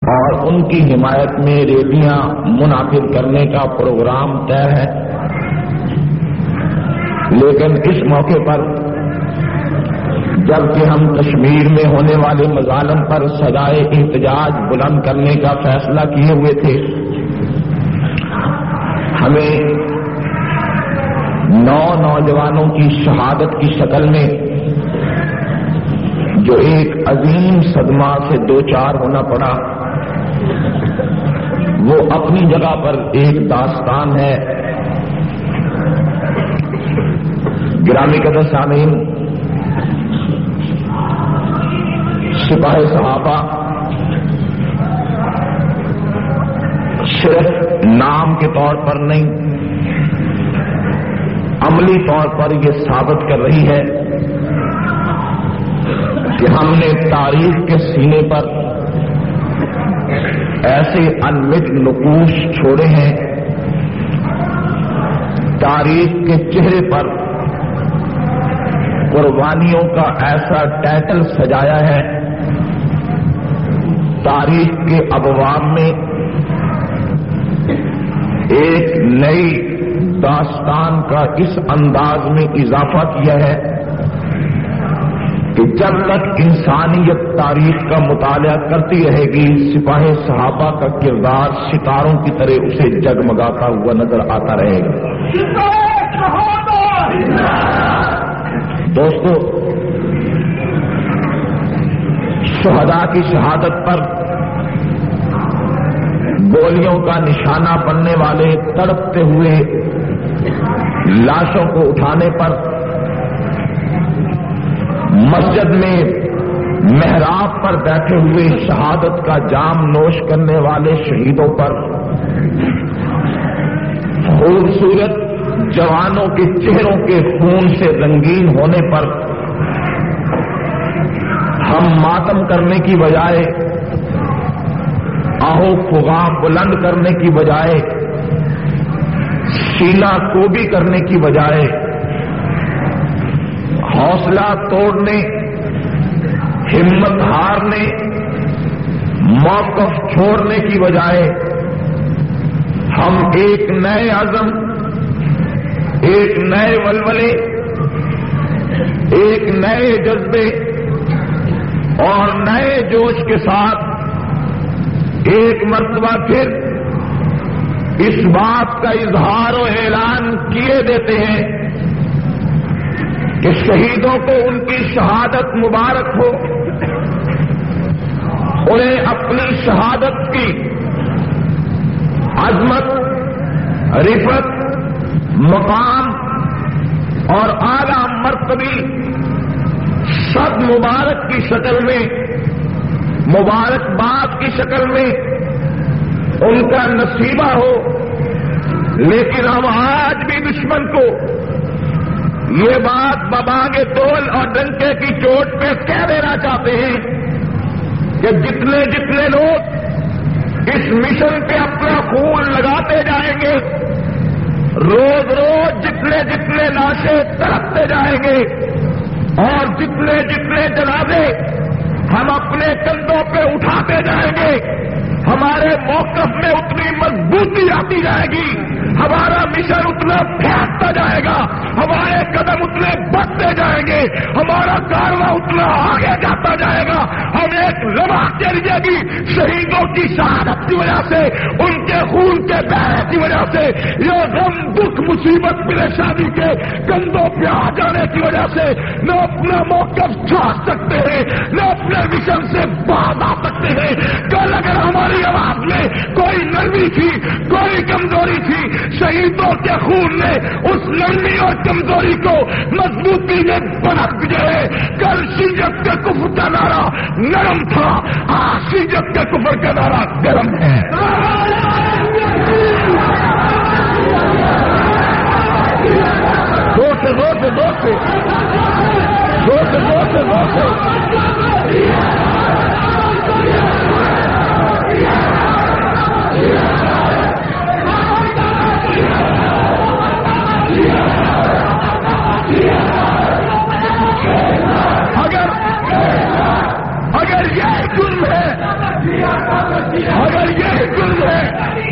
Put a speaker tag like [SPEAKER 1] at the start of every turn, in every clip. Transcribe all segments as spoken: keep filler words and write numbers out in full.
[SPEAKER 1] اور ان کی حمایت میں ریلیاں منعقد کرنے کا پروگرام طے ہے، لیکن اس موقع پر جبکہ ہم کشمیر میں ہونے والے مظالم پر صدائے احتجاج بلند کرنے کا فیصلہ کیے ہوئے تھے، ہمیں نو نوجوانوں کی شہادت کی شکل میں جو ایک عظیم صدمہ سے دوچار ہونا پڑا، وہ اپنی جگہ پر ایک داستان ہے۔ گرامی قدر سامعین، سپاہ صحابہ صرف نام کے طور پر نہیں، عملی طور پر یہ ثابت کر رہی ہے کہ ہم نے تاریخ کے سینے پر ایسے انمٹ نقوش چھوڑے ہیں، تاریخ کے چہرے پر قربانیوں کا ایسا ٹائٹل سجایا ہے، تاریخ کے ابواب میں ایک نئی داستان کا اس انداز میں اضافہ کیا ہے کہ جب تک انسانیت تاریخ کا مطالعہ کرتی رہے گی، سپاہ صحابہ کا کردار ستاروں کی طرح اسے جگمگاتا ہوا نظر آتا رہے گا۔ دوستو، شہداء کی شہادت پر گولیوں کا نشانہ بننے والے تڑپتے ہوئے لاشوں کو اٹھانے پر، مسجد میں محراب پر بیٹھے ہوئے شہادت کا جام نوش کرنے والے شہیدوں پر، خوبصورت جوانوں کے چہروں کے خون سے رنگین ہونے پر ہم ماتم کرنے کی بجائے، آہو فغاں بلند کرنے کی بجائے، سینہ کوبی کرنے کی بجائے، حوصلہ توڑنے، ہمت ہارنے، موقف چھوڑنے کی بجائے ہم ایک نئے عزم، ایک نئے ولولے، ایک نئے جذبے اور نئے جوش کے ساتھ ایک مرتبہ پھر اس بات کا اظہار و اعلان کیے دیتے ہیں کہ شہیدوں کو ان کی شہادت مبارک ہو، انہیں اپنی شہادت کی عظمت، رفعت، مقام اور اعلیٰ مرتبی صد مبارک کی شکل میں، مبارکباد کی شکل میں ان کا نصیبہ ہو۔ لیکن ہم آج بھی دشمن کو یہ بات ببانگ تول اور ڈنکے کی چوٹ پہ کہہ دینا چاہتے ہیں کہ جتنے جتنے لوگ اس مشن پہ اپنا خون لگاتے جائیں گے، روز روز جتنے جتنے لاشیں تڑپتے جائیں گے اور جتنے جتنے جنازے ہم اپنے کندھوں پہ اٹھاتے جائیں گے، ہمارے موقف میں اتنی مضبوطی آتی جائے گی، ہمارا مشن اتنا پھیلتا جائے گا، ہمارے قدم اتنے بڑھتے جائیں گے، ہمارا کارواں اتنا آگے جاتا جائے گا۔ ہم ایک لمحہ کے لیے بھی شہیدوں کی شہادت کی وجہ سے، ان کے خون کے بہنے کی وجہ سے، یہ غم، دکھ، مصیبت، پریشانی کے کندھوں پہ آ جانے کی وجہ سے نہ اپنا موقف چھوڑ سکتے ہیں، نہ اپنے مشن سے باز آ سکتے ہیں۔ کل اگر ہماری آواز میں کوئی نرمی تھی، کوئی کمزوری تھی، شہیدوں کے خون نے اس نرمی اور کمزوری کو مضبوطی میں بدل دیا ہے۔ کل شیعت کے کفر کا نعرہ نرم تھا، آج شیعت کے کفر کا نعرہ گرم ہے۔ زور سے زور سے زور سے زور سے زور سے زور سے اگر اگر یہ جرم ہے اگر یہ جرم ہے،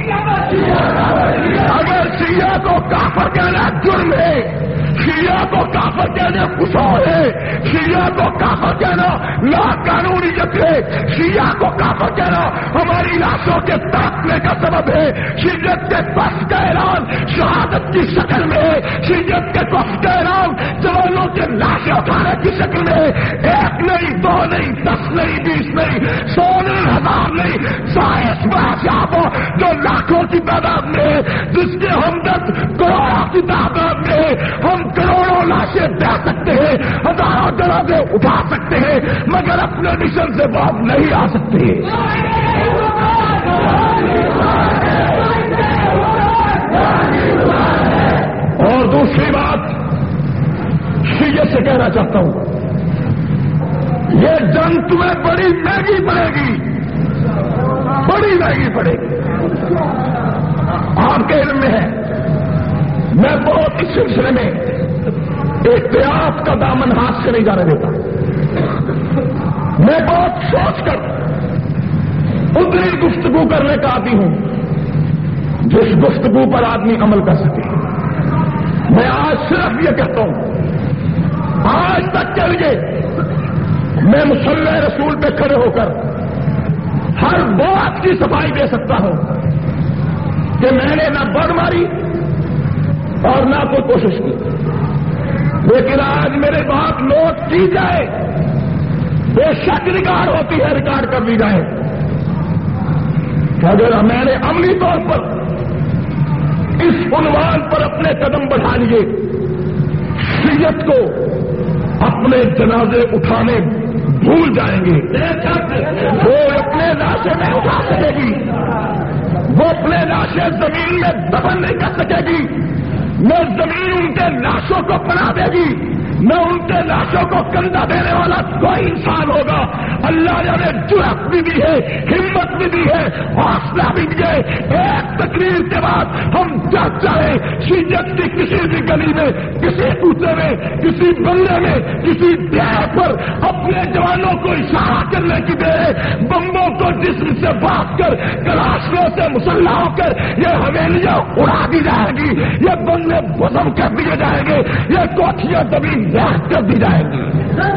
[SPEAKER 1] اگر شیعہ کو کافر کہنا جرم ہے، شیعہ کو کافر کہنا قصور ہے، شیعہ کو کافر کہنا لا قانونیت ہے، شیعہ کو کافر کہنا ہماری لاشوں کے تڑپنے کا سبب ہے، شیعت کے بس کا اعلان شہادت کی شکل میں ہے، شیعت کے بس کا اعلان جوانوں کے لاشیں اٹھانے کی شکل میں ہے، ایک نہیں، دو نہیں، دس نہیں، بیس نہیں، سو نہیں، ہزار نہیں، سائنس بہت جو لاکھوں کی تعداد میں ہے، جس کے ہمدرد کروڑوں کی تعداد میں ہے، ہم کروڑوں لاشیں دے سکتے ہیں، ہزاروں جنازے اٹھا سکتے ہیں، مگر اپنے مشن سے باز نہیں آ سکتے۔ اور دوسری بات شیعہ سے کہنا چاہتا ہوں، یہ جنگ تمہیں بڑی مہنگی پڑے گی، بڑی مہنگی پڑے گی۔ آپ کے علم میں ہے، میں بہت اس سلسلے میں احتیاط کا دامن ہاتھ سے نہیں جانے دیتا، میں بہت سوچ کر اتنی گفتگو کرنے کا عادی ہوں جس گفتگو پر آدمی عمل کر سکے۔ میں آج صرف یہ کہتا ہوں، آج تک کے لیے میں مصلی رسول پہ کھڑے ہو کر ہر بات کی صفائی دے سکتا ہوں کہ میں نے نہ بڑھ ماری اور نہ کوئی کوشش کی، لیکن آج میرے بات نوٹ کی جائے، بے شک ریکارڈ ہوتی ہے، ریکارڈ کر لی جائے کہ اگر میں نے عملی طور پر اس عنوان پر اپنے قدم بڑھا لیے، شریعت کو اپنے جنازے اٹھانے بھول جائیں گے، وہ اپنے لاشیں نہیں اٹھا سکے گی، وہ اپنے لاشیں زمین میں دفن نہیں کر سکے گی، نہ زمین ان کے لاشوں کو پناہ دے گی، نہ ان کے لاشوں کو کندھا دینے والا کوئی انسان ہوگا۔ اللہ نے ہمیں جرأت بھی دی ہے، ہمت بھی دی ہے، حوصلہ بھی دیا ہے۔ ایک تقریر کے بعد ہم جب چاہے شیعت کی کسی بھی گلی میں، کسی کوچے میں، کسی بنگلے میں، کسی ڈیر پر اپنے جوانوں کو اشارہ کرنے کی دے، بمبوں کو جسم سے باندھ کر، کلاشوں سے مسلح ہو کر یہ حویلیاں اڑا دی جائے گی، یہ بنگلے بزم کر دیے جائیں گے، یہ کوٹھیاں زمین راہ کر دی جائیں گی۔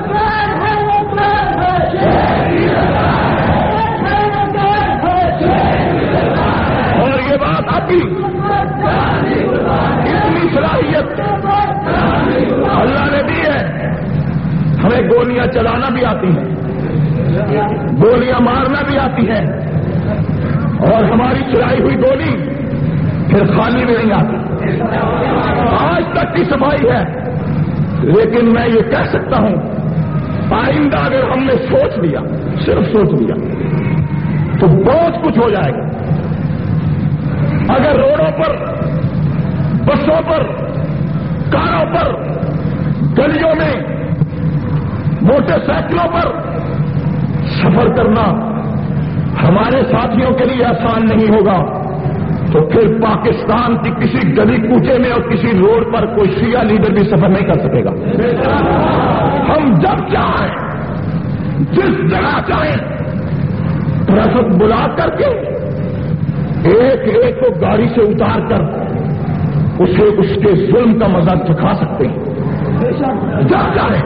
[SPEAKER 1] اور یہ بات اب بھی اتنی صلاحیت اللہ نے دی ہے، ہمیں گولیاں چلانا بھی آتی ہیں، گولیاں مارنا بھی آتی ہیں، اور ہماری چلائی ہوئی گولی پھر خالی بھی نہیں آتی، آج تک کی صفائی ہے۔ لیکن میں یہ کہہ سکتا ہوں، آئندہ اگر ہم نے سوچ لیا، صرف سوچ لیا، تو بہت کچھ ہو جائے گا۔ اگر روڈوں پر، بسوں پر، کاروں پر، گلیوں میں، موٹر سائیکلوں پر سفر کرنا ہمارے ساتھیوں کے لیے آسان نہیں ہوگا، تو پھر پاکستان کی کسی گلی کوچے میں اور کسی روڈ پر کوئی شیعہ لیڈر بھی سفر نہیں کر سکے گا۔ ہم جب چاہیں، جس جگہ چاہیں، ٹریفک بلا کر کے ایک ایک کو گاڑی سے اتار کر اسے اس کے ظلم کا مزہ چکھا سکتے ہیں، جب چاہیں،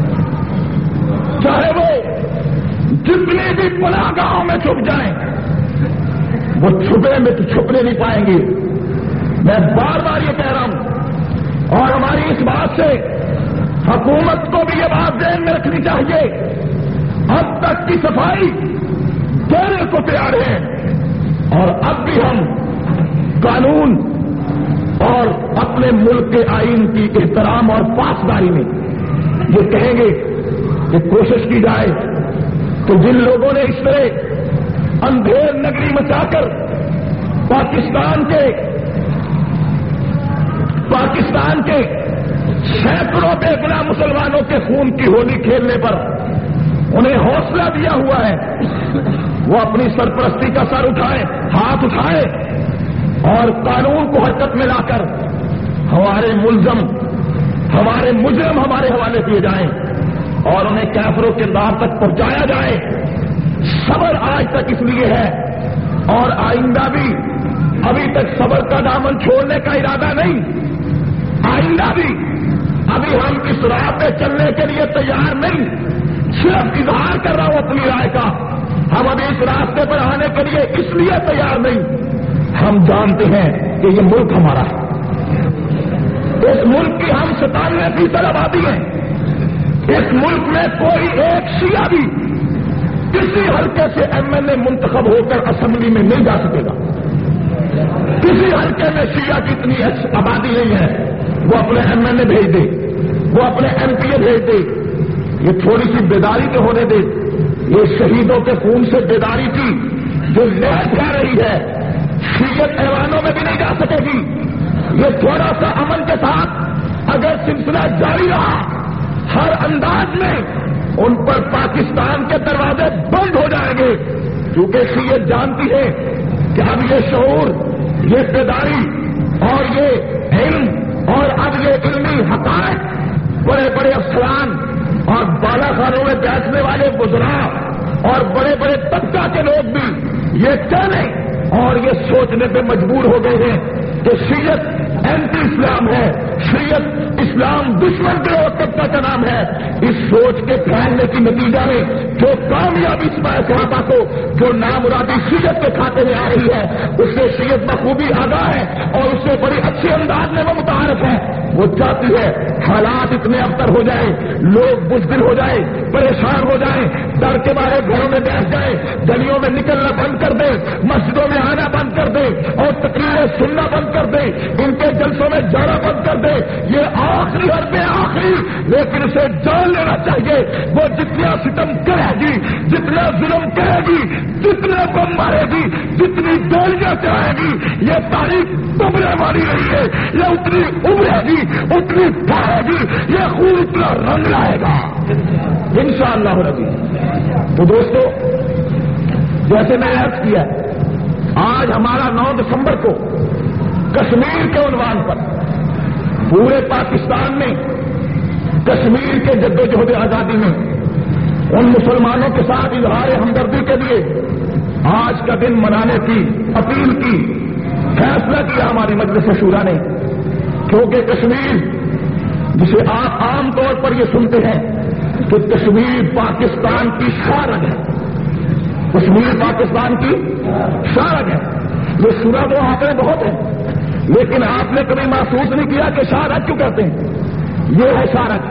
[SPEAKER 1] چاہے وہ جتنے بھی پناہ گاہوں میں چھپ جائیں، وہ چھپے میں تو چھپنے نہیں پائیں گے۔ میں بار بار یہ کہہ رہا ہوں، اور ہماری اس بات سے حکومت کو بھی یہ بات ذہن میں رکھنی چاہیے، اب تک کی صفائی دینے کو تیار ہے، اور اب بھی ہم قانون اور اپنے ملک کے آئین کی احترام اور پاسداری میں یہ کہیں گے کہ کوشش کی جائے کہ جن لوگوں نے اس طرح اندھیر نگری مچا کر پاکستان کے پاکستان کے سینکڑوں بے گناہ مسلمانوں کے خون کی ہولی کھیلنے پر انہیں حوصلہ دیا ہوا ہے، وہ اپنی سرپرستی کا سر اٹھائے، ہاتھ اٹھائے، اور قانون کو حرکت میں لا کر ہمارے ملزم، ہمارے مجرم ہمارے حوالے کیے جائیں اور انہیں کافروں کے دار تک پہنچایا جائے۔ صبر آج تک اس لیے ہے آئندہ بھی ابھی تک صبر کا دامن چھوڑنے کا ارادہ نہیں. آئندہ بھی ابھی ہم اس راہ پہ چلنے کے لیے تیار نہیں. صرف اظہار کر رہا ہوں اپنی رائے کا. ہم ابھی اس راستے پر آنے کے لیے اس لیے تیار نہیں. ہم جانتے ہیں کہ یہ ملک ہمارا ہے. اس ملک کی ہم ستانوے فیصد آبادی ہیں. اس ملک میں کوئی ایک شیعہ بھی کسی حلقے سے ایم ایل اے منتخب ہو کر اسمبلی میں نہیں جا سکے گا. کسی حلقے میں شیعہ کی اتنی آبادی نہیں ہے. وہ اپنے ایم ایل اے بھیج دے, وہ اپنے ایم پی اے بھیج دے. یہ تھوڑی سی بیداری تو ہونے دے. یہ شہیدوں کے خون سے بیداری تھی جو لہر جا رہی ہے. شیعت ایوانوں میں بھی نہیں جا سکے گی. یہ تھوڑا سا امن کے ساتھ اگر سلسلہ جاری رہا, ہر انداز میں ان پر پاکستان کے دروازے بند ہو جائیں گے. کیونکہ شیعت جانتی ہے کہ اب یہ شعور, یہ بیداری اور یہ علم اور اب یہ علمی حقائق بڑے بڑے افسران اور بالا خانوں میں بیٹھنے والے بزرگاں اور بڑے بڑے طبقہ کے لوگ بھی یہ کہنے اور یہ سوچنے پہ مجبور ہو گئے ہیں کہ شیعت اینٹی اسلام ہے, شیعت اسلام دشمن کے اور طبقہ کا نام ہے. اس سوچ کے پھیلنے کی نتیجہ میں جو کامیابی اس صحابہ کو جو نامرادی شیعت کے کھاتے میں آ رہی ہے, اس سے شیعت بخوبی آگاہ ہے اور اس سے بڑی اچھے انداز میں وہ متعارف ہے. وہ چاہتی ہے حالات اتنے ابتر ہو جائیں, لوگ بزدل ہو جائیں, پریشان ہو جائیں, ڈر کے مارے گھروں میں بیٹھ جائیں, گلیوں میں نکلنا بند کر دیں, مسجدوں میں آنا بند کر دیں اور تقریریں سننا بند کر دیں, ان کے جلسوں میں جانا بند کر دیں. یہ آخری حرب ہے, آخری. لیکن اسے جان لینا چاہیے, وہ جتنا ستم کرے گی, جتنا ظلم کرے گی, جتنے بم مارے گی, جتنی گولیاں چلائے گی, یہ تاریخ ابھرنے والی رہی ہے. یہ اتنی ابھرے گی, اتنی پھیلے گی, یہ خون اتنا رنگ لائے گا انشاءاللہ ربی. تو دوستو, جیسے میں عرض کیا, آج ہمارا نو دسمبر کو کشمیر کے عنوان پر پورے پاکستان میں کشمیر کے جدوجہد آزادی میں ان مسلمانوں کے ساتھ اظہار ہمدردی کے لیے آج کا دن منانے کی اپیل کی, فیصلہ کیا ہماری مجلس شورا نے. کیونکہ کشمیر جسے آپ عام طور پر یہ سنتے ہیں کہ کشمیر پاکستان کی شارگ ہے, کشمیر پاکستان کی شارگ ہے. یہ شورا تو آنکڑے بہت ہیں, لیکن آپ نے کبھی محسوس نہیں کیا کہ شارگ کیوں کہتے ہیں. یہ ہے شارگ.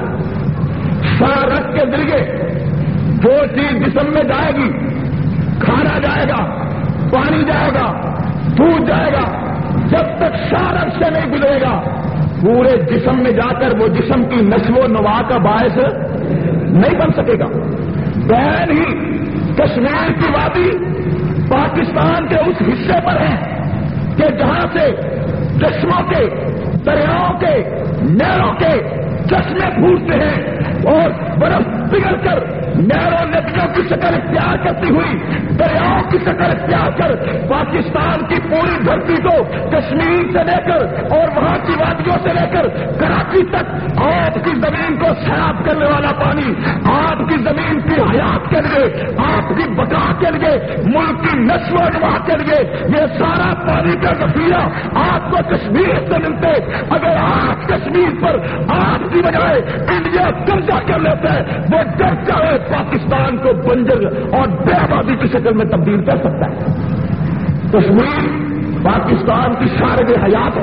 [SPEAKER 1] شارگ کے ذریعے جو چیز جسم میں جائے گی, کھانا جائے گا, پانی جائے گا, دودھ جائے گا, جب تک شارگ سے نہیں گزرے گا پورے جسم میں جا کر وہ جسم کی نشو و نما کا باعث نہیں بن سکے گا. بہن ہی کشمیر کی وادی پاکستان کے اس حصے پر ہے کہ جہاں سے چشموں کے, دریاؤں کے, نہروں کے چشمے پھوٹتے ہیں اور برف پگھل کر نہروں ندیوں کی شکل اختیار کرتی ہوئی دریاؤں کی شکل اختیار کر پاکستان کی پوری دھرتی کو کشمیر سے لے کر اور وہاں کی وادیوں سے لے کر کراچی تک آپ کی زمین کو سیراب کرنے والا پانی, آپ کی زمین کی حیات کے لیے, آپ کی بقا کے لیے, ملک کی نشو و نما کے لیے یہ سارا پانی کا ذخیرہ آپ کو کشمیر سے ملتے. اگر آپ کشمیر پر آپ کی بجائے انڈیا قبضہ کر لیتے ہیں, وہ ڈر چاہے پاکستان کو بنجر اور بے آبادی کی شکل میں تبدیل کر سکتا ہے. کشمیر پاکستان کی شارگ حیات ہے.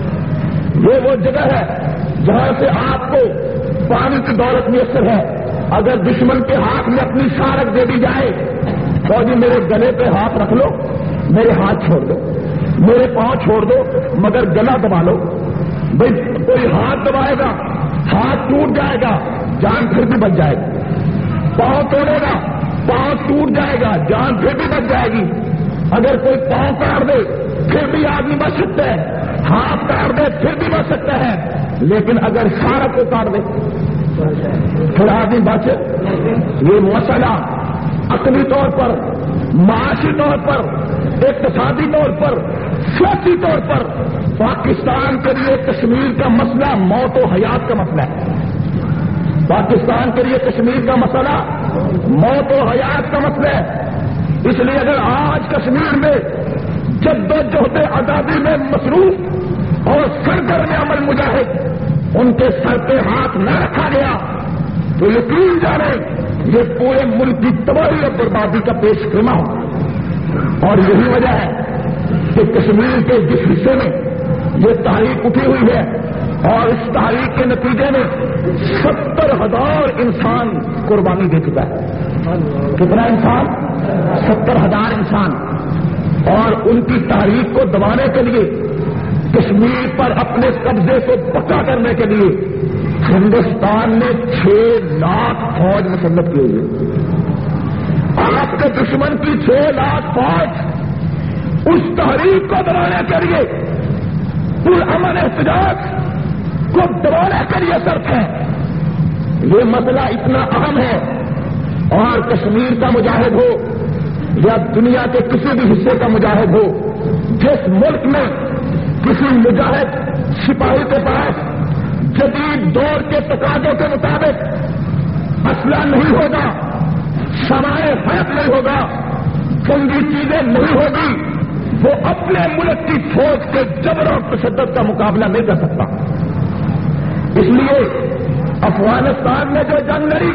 [SPEAKER 1] یہ وہ جگہ ہے جہاں سے آپ کو پانی کی دولت میسر ہے. اگر دشمن کے ہاتھ میں اپنی شارگ دے دی جائے تو جی میرے گلے پہ ہاتھ رکھ لو, میرے ہاتھ چھوڑ دو, میرے پاؤں چھوڑ دو, مگر گلا دبا لو. بھائی کوئی ہاتھ دبائے گا, ہاتھ ٹوٹ جائے گا, جان پھر بھی بچ جائے گی. پاؤں توڑے گا, پاؤں ٹوٹ جائے گا, جان پھر بھی بچ جائے گی. اگر کوئی پاؤں کاٹ دے پھر بھی آدمی بچ سکتا ہے, ہاتھ کاٹ دے پھر بھی بچ سکتا ہے. لیکن اگر شارک کو کاٹ دے پھر آدمی بچ. یہ مسئلہ عقلی طور پر, معاشی طور پر, اقتصادی طور پر, سیاسی طور پر پاکستان کے لیے کشمیر کا مسئلہ موت و حیات کا مسئلہ ہے. پاکستان کے لیے کشمیر کا مسئلہ موت و حیات کا مسئلہ ہے. اس لیے اگر آج کشمیر میں جدوجہد آزادی میں مصروف اور سرگرم عمل مجاہد ان کے سر پہ ہاتھ نہ رکھا گیا تو یقین جانے یہ پورے ملک کی تباہی اور بربادی کا پیش خیمہ ہوگا. اور یہی وجہ ہے کہ کشمیر کے جس حصے میں یہ تحریک اٹھی ہوئی ہے اور اس تحریک کے نتیجے میں ستر ہزار انسان قربانی دے چکا ہے. کتنا انسان؟ ستر ہزار انسان. اور ان کی تحریک کو دبانے کے لیے کشمیر پر اپنے قبضے کو پکا کرنے کے لیے ہندوستان نے چھ لاکھ فوج مسلط کی ہوئی ہے. آپ کے دشمن کی چھ لاکھ فوج اس تحریک کو دبانے کے لیے پرامن احتجاج کو دبانے کے لیے صرف ہے. یہ مسئلہ اتنا اہم ہے اور کشمیر کا مجاہد ہو یا دنیا کے کسی بھی حصے کا مجاہد ہو، جس ملک میں کسی مجاہد سپاہی کے پاس جدید دور کے تقاضوں کے مطابق اسلحہ نہیں ہوگا، سامان حیات نہیں ہوگا، جنگی چیزیں نہیں ہوگی، وہ اپنے ملک کی فوج کے جبر اور تشدد کا مقابلہ نہیں کر سکتا. اس لیے افغانستان میں جو جنگ لڑی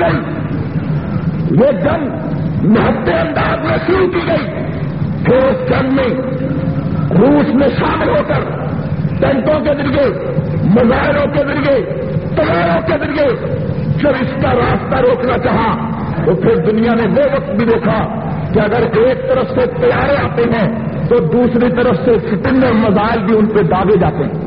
[SPEAKER 1] گئی یہ جنگ نہتے انداز میں شروع کی گئی. پھر اس جنگ میں روس میں شامل ہو کر ٹینکوں کے ذریعے، میزائلوں کے ذریعے، تلواروں کے ذریعے جب اس کا راستہ روکنا چاہا تو پھر دنیا نے وہ وقت بھی دیکھا کہ اگر ایک طرف سے طیارے آتے ہیں تو دوسری طرف سے فتنے میزائل بھی ان پہ داغے جاتے ہیں.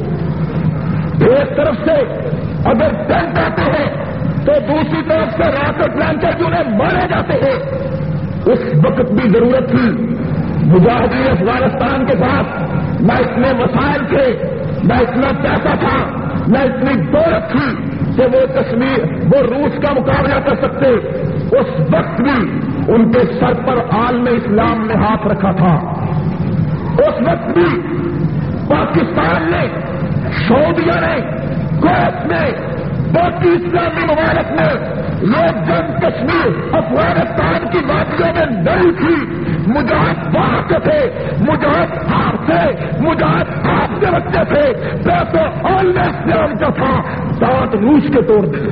[SPEAKER 1] ایک طرف سے اگر ٹینک آتے ہیں تو دوسری طرف سے راکٹ لانچر بھی انہیں مارے جاتے ہیں. اس وقت بھی ضرورت تھی مجاہدین افغانستان کے پاس نہ اتنے وسائل تھے، نہ اتنا پیسہ تھا، نہ اتنی دولت تھی کہ وہ کشمیر وہ روس کا مقابلہ کر سکتے. اس وقت بھی ان کے سر پر عالم اسلام نے ہاتھ رکھا تھا. اس وقت بھی پاکستان نے، سعودیہ نے، کویت نے، باقی اسلامی ممالک نے یہ جنگ کشمیر افغانستان کی وادیوں میں نہیں تھی. مجاہد وہاں کے تھے، مجاہد آپ تھے، مجاہد آپ کے بچے تھے. پیسے عالم اسلام کا تھا، دانت روس کے توڑ دے.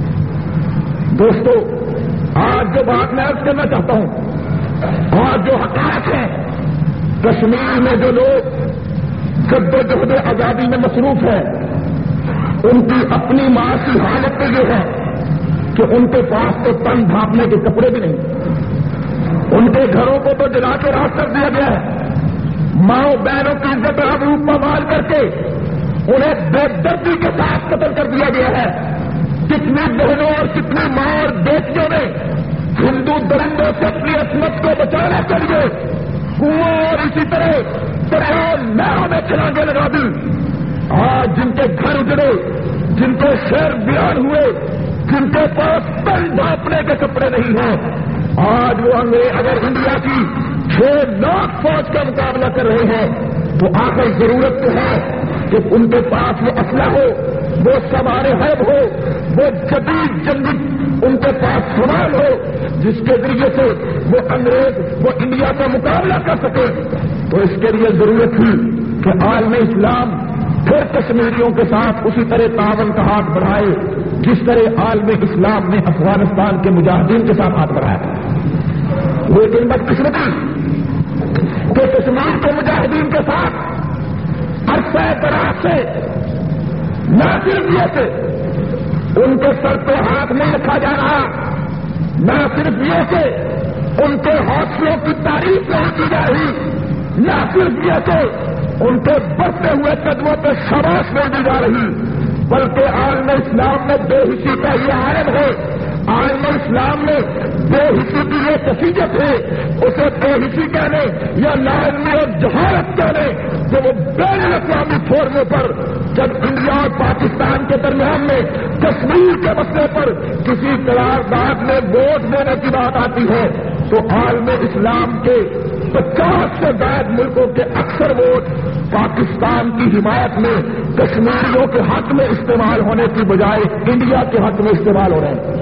[SPEAKER 1] دوستو، آج جو بات میں عرض کرنا چاہتا ہوں، آج جو حقائق ہیں، کشمیر میں جو لوگ جدوجہد آزادی میں مصروف ہیں ان کی اپنی معاشی حالت تو یہ ہے کہ ان کے پاس تو تن ڈھانپنے کے کپڑے بھی نہیں، ان کے گھروں کو تو جلا کے راست کر دیا گیا ہے. ماؤں بہنوں کی عزت آبرو پامال کر کے انہیں بے دردی کے ساتھ قتل کر دیا گیا ہے. کتنی بہنوں اور کتنی ماں اور بیٹیوں نے ہندو درندوں سے اپنی عصمت کو بچانے کے لیے کنواں اور اسی طرح دریا نہروں میں چھلانگیں لگا دی. آج جن کے گھر اجڑے، جن کے شہر بیان ہوئے، جن کے پاس تن ڈھانپنے کے کپڑے نہیں ہیں، آج وہ انگریز اگر انڈیا کی چھ لاکھ فوج کا مقابلہ کر رہے ہیں تو آخر ضرورت تو ہے کہ ان کے پاس وہ اسلحہ ہو، وہ سامان حرب ہو، وہ جدید جنگی ان کے پاس سامان ہو جس کے ذریعے سے وہ انگریز وہ انڈیا کا مقابلہ کر سکے. تو اس کے لیے ضرورت تھی کہ عالم اسلام پھر کشمیریوں کے ساتھ اسی طرح تعاون کا ہاتھ بڑھائے جس طرح عالم اسلام نے افغانستان کے مجاہدین کے ساتھ ہاتھ بڑھایا. لیکن بدقسمتی کہ کشمیر کے مجاہدین کے ساتھ عرصہ دراز سے نہ صرف یہ سے ان کے سر پہ ہاتھ نہیں رکھا جا رہا، نہ صرف یہ کہ ان کے حوصلوں کی تعریف نہیں کی جا رہی، نہ صرف یہ کہ ان کے بڑھتے ہوئے قدموں پہ شاباش نہیں دی جا رہی، بلکہ عالم اسلام میں بے حسی کا یہ عالم ہے. عالم اسلام میں بے حسی کی یہ نتیجت ہے، اسے بے حسی کہنے یا لاعلمی اور جہالت کہنے کہ وہ بین الاقوامی فورموں پر جب انڈیا اور پاکستان کے درمیان میں کشمیر کے مسئلے پر کسی قرارداد میں ووٹ دینے کی بات آتی ہے تو عالم اسلام کے پچاس سے زائد ملکوں کے اکثر ووٹ پاکستان کی حمایت میں کشمیریوں کے حق میں استعمال ہونے کی بجائے انڈیا کے حق میں استعمال ہو رہے ہیں.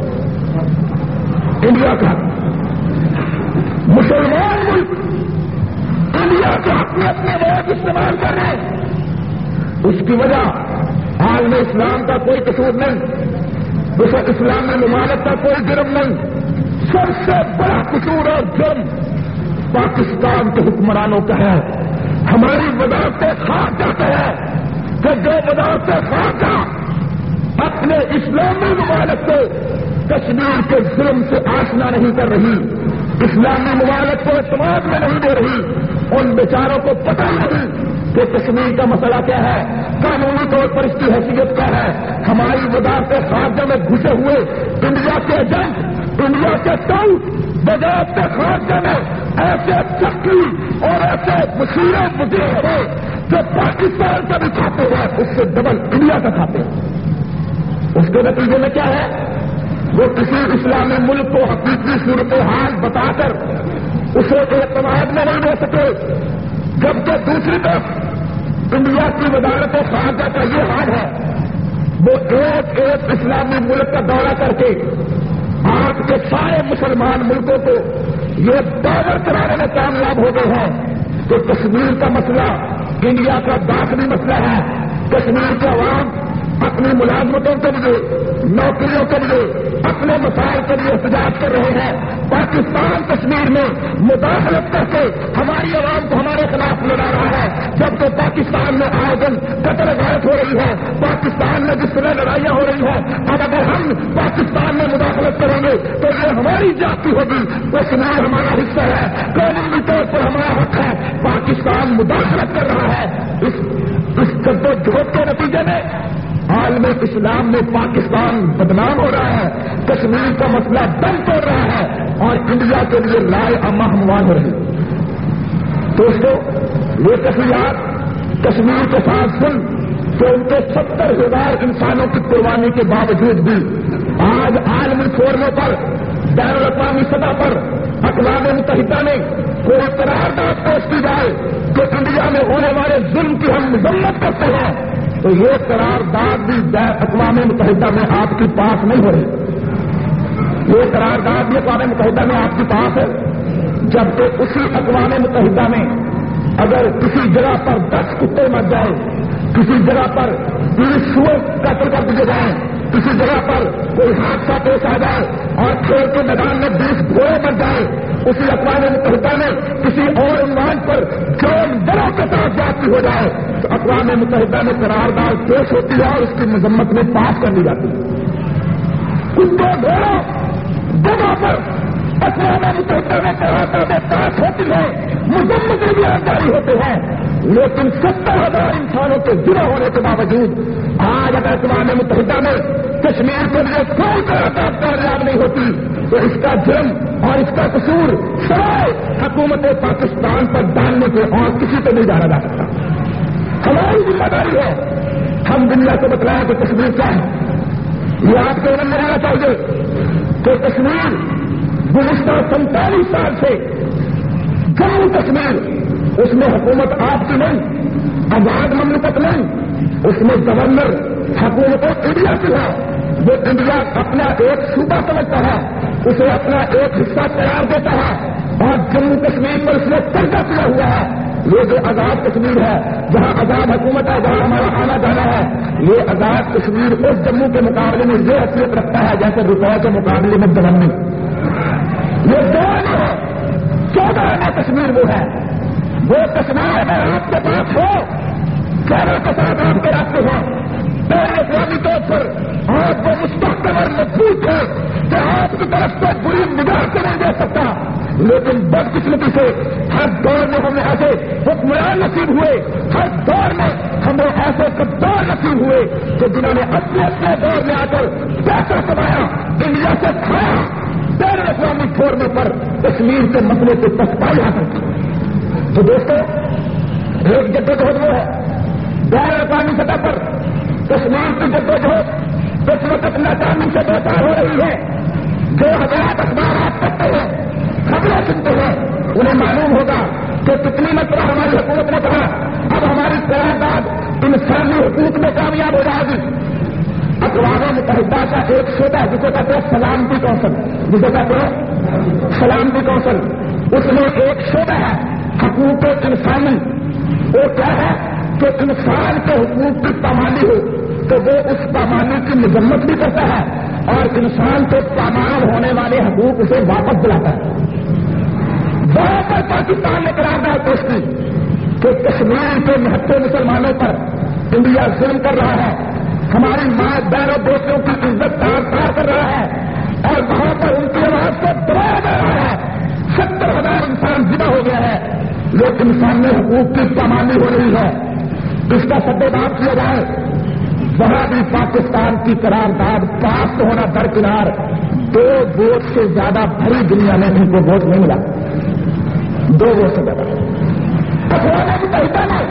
[SPEAKER 1] انڈیا کا مسلمان ملک انڈیا انڈیا کے اپنے اپنے ووٹ استعمال کر رہے ہیں. اس کی وجہ عالم اسلام کا کوئی قصور نہیں, اسے اسلام میں ممالک کا کوئی جرم نہیں. سب سے بڑا قصور اور جرم پاکستان کے حکمرانوں کا ہے. ہماری وزارت خارجہ کا ہے کہ جو وزارت خارجہ اپنے اسلامی ممالک کو کشمیر کے ظلم سے آشنا نہیں کر رہی, اسلامی ممالک کو اعتماد میں نہیں دے رہی, ان بیچاروں کو پتہ نہیں کہ کشمیر کا مسئلہ کیا ہے, قانونی طور پر اس کی حیثیت کیا ہے. ہماری وزارت خارجہ میں گھسے ہوئے انڈیا کے ایجنٹ, انڈیا کے ٹاؤٹ وزارت خارجہ میں ایسے چکی اور ایسے مشیرے مدیر ہیں جو پاکستان کا بھی کھاتے ہیں اس سے ڈبل انڈیا کا کھاتے ہیں. اس کے نتیجے میں کیا ہے, وہ کسی اسلامی ملک کو حقیقی صورتحال بتا کر اسے اعتماد میں نہیں دے سکے, جبکہ دوسری طرف انڈیا کی وزارت خارجہ کا یہ حال ہے, وہ ایک ایک اسلامی ملک کا دورہ کر کے آج کے سارے مسلمان ملکوں کو یہ دعوت کرانے میں کامیاب ہو گئے ہیں کہ کشمیر کا مسئلہ انڈیا کا داخلی مسئلہ ہے. کشمیر کے عوام اپنی ملازمتوں کے لیے, نوکریوں کے لیے, اپنے مسائل کے لیے احتجاج کر رہے ہیں. پاکستان کشمیر میں مداخلت کر کے ہماری عوام کو ہمارے خلاف لڑا رہا ہے, جبکہ پاکستان میں آئے دن قتل غارت ہو رہی ہے, پاکستان میں جس طرح لڑائیاں ہو رہی ہیں. اب اگر ہم پاکستان میں مداخلت کریں گے تو یہ ہماری جاتی ہوگی. کشمیر ہمارا حصہ ہے, قانونی طور پر ہمارا حق ہے. پاکستان مداخلت کر رہا ہے. اس اس جدوجہد کے نتیجے میں عالم اسلام میں پاکستان بدنام ہو رہا ہے, کشمیر کا مسئلہ دم توڑ رہا ہے اور انڈیا کے لیے لائے اما ہموار ہو رہی ہے. دوستو, یہ تفصیلات کشمیر کے ساتھ سن کہ ان کے ستر ہزار انسانوں کی قربانی کے باوجود بھی آج عالمی فورموں پر, بین الاقوامی سطح پر اقوام متحدہ میں کوئی قرارداد پیش کی جائے کہ انڈیا میں ہونے والے ظلم کی ہم مذمت کرتے ہیں, تو یہ قرارداد بھی اقوام متحدہ میں آپ کے پاس نہیں ہو رہی. یہ قرارداد بھی اقوام متحدہ میں آپ کے پاس ہے, جبکہ اسی اقوام متحدہ میں اگر کسی جگہ پر دس کتے مر جائے, کسی جگہ پر بیس سور قتل کر دیے جائیں, کسی جگہ پر کوئی حادثہ پیش آ جائے اور کھیل کے میدان میں بیس گھوڑے مر جائے, اسی اقوام متحدہ میں کسی اور عنوان پر جرم دروں کے ساتھ جاتی ہو جائے تو اقوام متحدہ میں قرارداد پیش ہوتی ہے اور اس کی مذمت میں پاس کر لی جاتی ہے. کتوں گھوڑوں جگہ پر اقوام متحدہ میں قرارداد پاس ہوتی ہے, مذمت بھی جاری ہوتے ہیں, لیکن ستر ہزار انسانوں کے جڑے ہونے کے باوجود آج اگر اقوام متحدہ میں کشمیر کے لیے کوئی قرارداد کامیاب نہیں ہوتی تو اس کا جرم اور اس کا قصور سوائے حکومت پاکستان پر ڈالنے کے اور کسی کو نہیں جانا جا سکتا. ہماری ذمہ داری ہے ہم دنیا کو بتلائیں کہ کشمیر کیا ہے. یہ آپ کے علم میں رہنا چاہیے کہ کشمیر گزشتہ سینتالیس سال سے جموں کشمیر, اس میں حکومت آپ کی نہیں, آزاد مملکت نہیں, اس میں گورنر حکومت انڈیا کی ہے. وہ انڈیا اپنا ایک صوبہ سمجھتا ہے, اسے اپنا ایک حصہ قرار دیتا ہے اور جموں کشمیر پر اس نے قبضہ کیا ہوا ہے. یہ جو آزاد کشمیر ہے جہاں آزاد حکومت ہے, جہاں ہمارا آنا جانا ہے, یہ آزاد کشمیر اس جموں کے مقابلے میں یہ حیثیت رکھتا ہے جیسے روپے کے مقابلے میں جموں. یہ دو ہے, چودہ میں کشمیر وہ ہے. وہ کشمیر اگر آپ کے پاس ہو, چاروں کے ساتھ آپ کے راستے ہو, پہلے اسلامی طور پر آپ کو مستقبل اور مضبوط ہے کہ آپ کی طرف سے بری نگاہ سے نہیں دے سکتا. لیکن بدقسمتی سے ہر دور میں ہمیں ایسے حکمران نصیب ہوئے, ہر دور میں ہمیں ایسے غدار نصیب ہوئے کہ جنہوں نے اپنے اپنے دور میں آ کر پیسہ کمایا, انڈیا سے کھایا, بین الاقوامی فورموں پر کشمیر کے مسئلے سے پسپائی حاصل کی. تو دوستو, ایک جدوجہد وہ ہے بین الاقوامی سطح پر کشمیر کی جدوجہد اس وقت ناکامی سے دو چار ہو رہی ہے. جو حضرات اخبارات پڑھتے ہیں, خبریں سنتے ہیں, انہیں معلوم ہوگا کہ کتنی مرتبہ ہماری حکومت نے کہا اب ہماری قرارداد انسانی حقوق میں کامیاب ہو جائے گی. اقوام متحدہ کا ایک شعبہ جسے کہتے ہیں سلامتی کونسل, جسے کہتے ہیں سلامتی کونسل, اس میں ایک شعبہ ہے
[SPEAKER 2] حقوق انسانی وہ کیا ہے کہ انسان کے حقوق کی پامالی ہو تو وہ اس پامالی کی مذمت بھی کرتا ہے اور انسان کے پامال ہونے والے حقوق اسے واپس دلاتا ہے. وہاں پر پاکستان نے قرارداد پیش کی کہ کشمیر کے نہتے مسلمانوں پر انڈیا ظلم کر رہا ہے, ہماری ماں بہنوں بیٹیوں کی عزت تار تار کر رہا ہے اور وہاں پر ان کی آواز کو دبایا جا رہا ہے. ستر ہزار انسان ذبح ہو گیا ہے, لیکن انسانی حقوق کی پامالی ہو رہی ہے. اس کا سدباب کیا جائے. وہاں بھی پاکستان کی قرارداد پاس ہونا درکنار دو ووٹ سے زیادہ بھری دنیا میں ان کو ووٹ نہیں ملا. دو ووٹ سے زیادہ اقوام متحدہ نے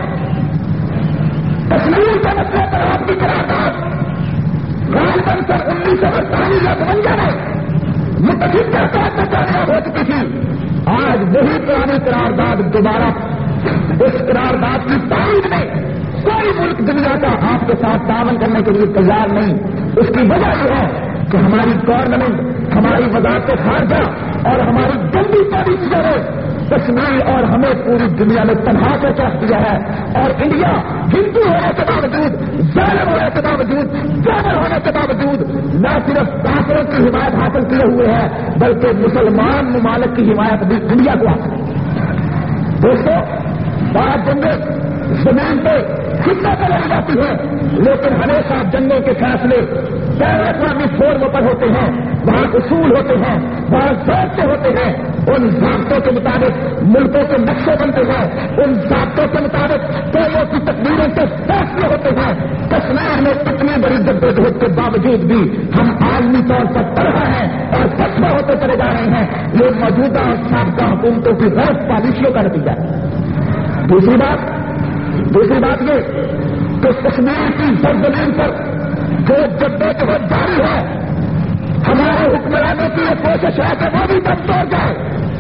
[SPEAKER 2] کشمیر کے مسئلے پر آپ کی قرارداد غالباً سن انیس سو اڑتالیس یا بونجا میں متحد کے طور پر کامیاب ہو چکی تھی. آج وہی پرانی قرارداد دوبارہ اس قرارداد کی تائید میں کوئی ملک دنیا کا آپ کے ساتھ تعاون کرنے کے لیے تیار نہیں. اس کی وجہ یہ ہے کہ ہماری گورنمنٹ, ہماری وزارت خارجہ اور ہماری گندی پالیسیوں نے کشمیر اور ہمیں پوری دنیا میں تنہا کر چاہ دیا ہے. اور انڈیا ہندو ہونے کے باوجود, ظالم ہونے کے باوجود, جابر ہونے کے باوجود نہ صرف کافروں کی حمایت حاصل کیے ہوئے ہے بلکہ مسلمان ممالک کی حمایت بھی انڈیا کو حاصل ہے. دوستوں, بات جنگیں زمین پہ خطہ پر لڑی جاتی ہے, لیکن ہمیشہ جنگوں کے فیصلے بین الاقوامی فورم پر ہوتے ہیں. وہاں اصول ہوتے ہیں, وہاں ضابطے ہوتے ہیں. ان ضابطوں کے مطابق ملکوں کے نقشے بنتے ہیں, ان ضابطوں کے مطابق قوموں کی تقریروں کے فیصلے ہوتے ہیں. کشمیر میں اتنی بڑی جدوجہد کے باوجود بھی ہم عالمی طور پر تنہا ہیں اور پچھڑے ہوتے چلے جا رہے ہیں. یہ موجودہ اور سابقہ حکومتوں کی غلط پالیسیوں کا نتیجہ ہے. دوسری بات دوسری بات یہ کہ کشمیر کی سرزمین پر جو جدوجہد جاری ہے, ہمارے حکمرانوں کی یہ کوشش ہے کہ وہ بھی دم توڑ جائے.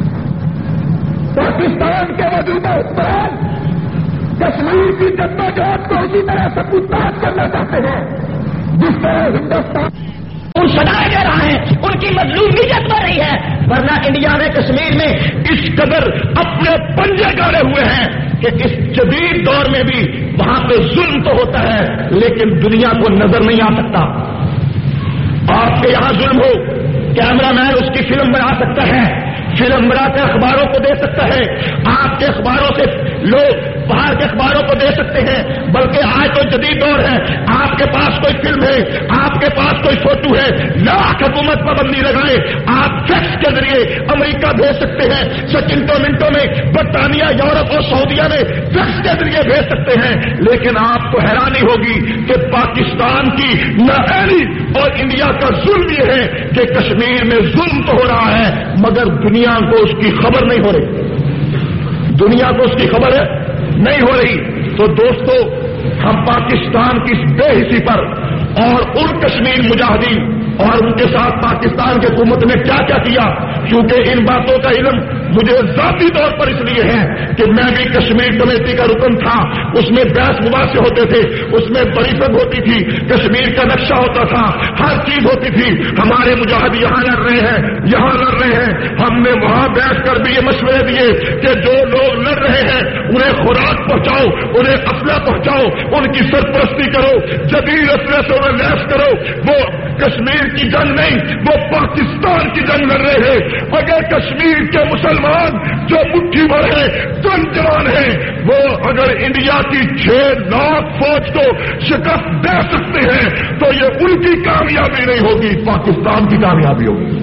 [SPEAKER 2] پاکستان کے موجودہ حکمران کشمیر کی جدوجہد کو اسی طرح سے پوچھتاچھ کرنا چاہتے ہیں جس طرح ہندوستان
[SPEAKER 3] ان سدائے دے رہا ہے, ان کی مظلومیت بڑھ رہی ہے. ورنہ انڈیا نے کشمیر میں اس قدر اپنے پنجے گاڑے ہوئے ہیں کہ اس جدید دور میں بھی وہاں پہ ظلم تو ہوتا ہے لیکن دنیا کو نظر نہیں آ سکتا. آپ کے یہاں ظلم ہو, کیمرہ مین اس کی فلم بنا سکتا ہے, فلم بنا کے اخباروں کو دے سکتا ہے. آپ کے اخباروں سے لوگ باہر کے اخباروں کو دے سکتے ہیں. بلکہ آج تو جدید دور ہے, آپ کے پاس کوئی فلم ہے, آپ کے پاس کوئی فوٹو ہے, لاکھ حکومت پابندی لگائے, آپ فیکس کے ذریعے امریکہ بھیج سکتے ہیں, سیکنڈوں منٹوں میں برطانیہ, یورپ اور سعودیہ میں فیکس کے ذریعے بھیج سکتے ہیں. لیکن آپ کو حیرانی ہوگی کہ پاکستان کی نااہلی اور انڈیا کا ظلم یہ ہے کہ کشمیر میں ظلم تو ہو رہا ہے مگر دنیا کو اس کی خبر نہیں ہو رہی. دنیا کو اس کی خبر ہے نہیں ہو رہی. تو دوستو, ہم پاکستان کی اس بے حسی پر اور ان کشمیر مجاہدین اور ان کے ساتھ پاکستان کی حکومت نے کیا کیا کیا, کیونکہ ان باتوں کا علم مجھے ذاتی طور پر اس لیے ہے کہ میں بھی کشمیر کمیٹی کا رکن تھا. اس میں بحث مباحثے ہوتے تھے, اس میں بریفنگ ہوتی تھی, کشمیر کا نقشہ ہوتا تھا, ہر چیز ہوتی تھی. ہمارے مجاہد یہاں لڑ رہے ہیں, یہاں لڑ رہے ہیں. ہم نے وہاں بیٹھ کر بھی یہ مشورے دیے کہ جو لوگ لڑ رہے ہیں انہیں خوراک پہنچاؤ, انہیں اسلحہ پہنچاؤ, ان کی سرپرستی کرو, جدید اسلحے سے انہیں لیس کرو. وہ کشمیر کی جنگ نہیں, وہ پاکستان کی جنگ لڑ رہے ہیں. اگر کشمیر کے مسلمان جو مٹھی بھر ہیں, جن جوان ہیں, وہ اگر انڈیا کی چھ لاکھ فوج کو شکست دے سکتے ہیں تو یہ ان کی کامیابی نہیں ہوگی, پاکستان کی کامیابی ہوگی.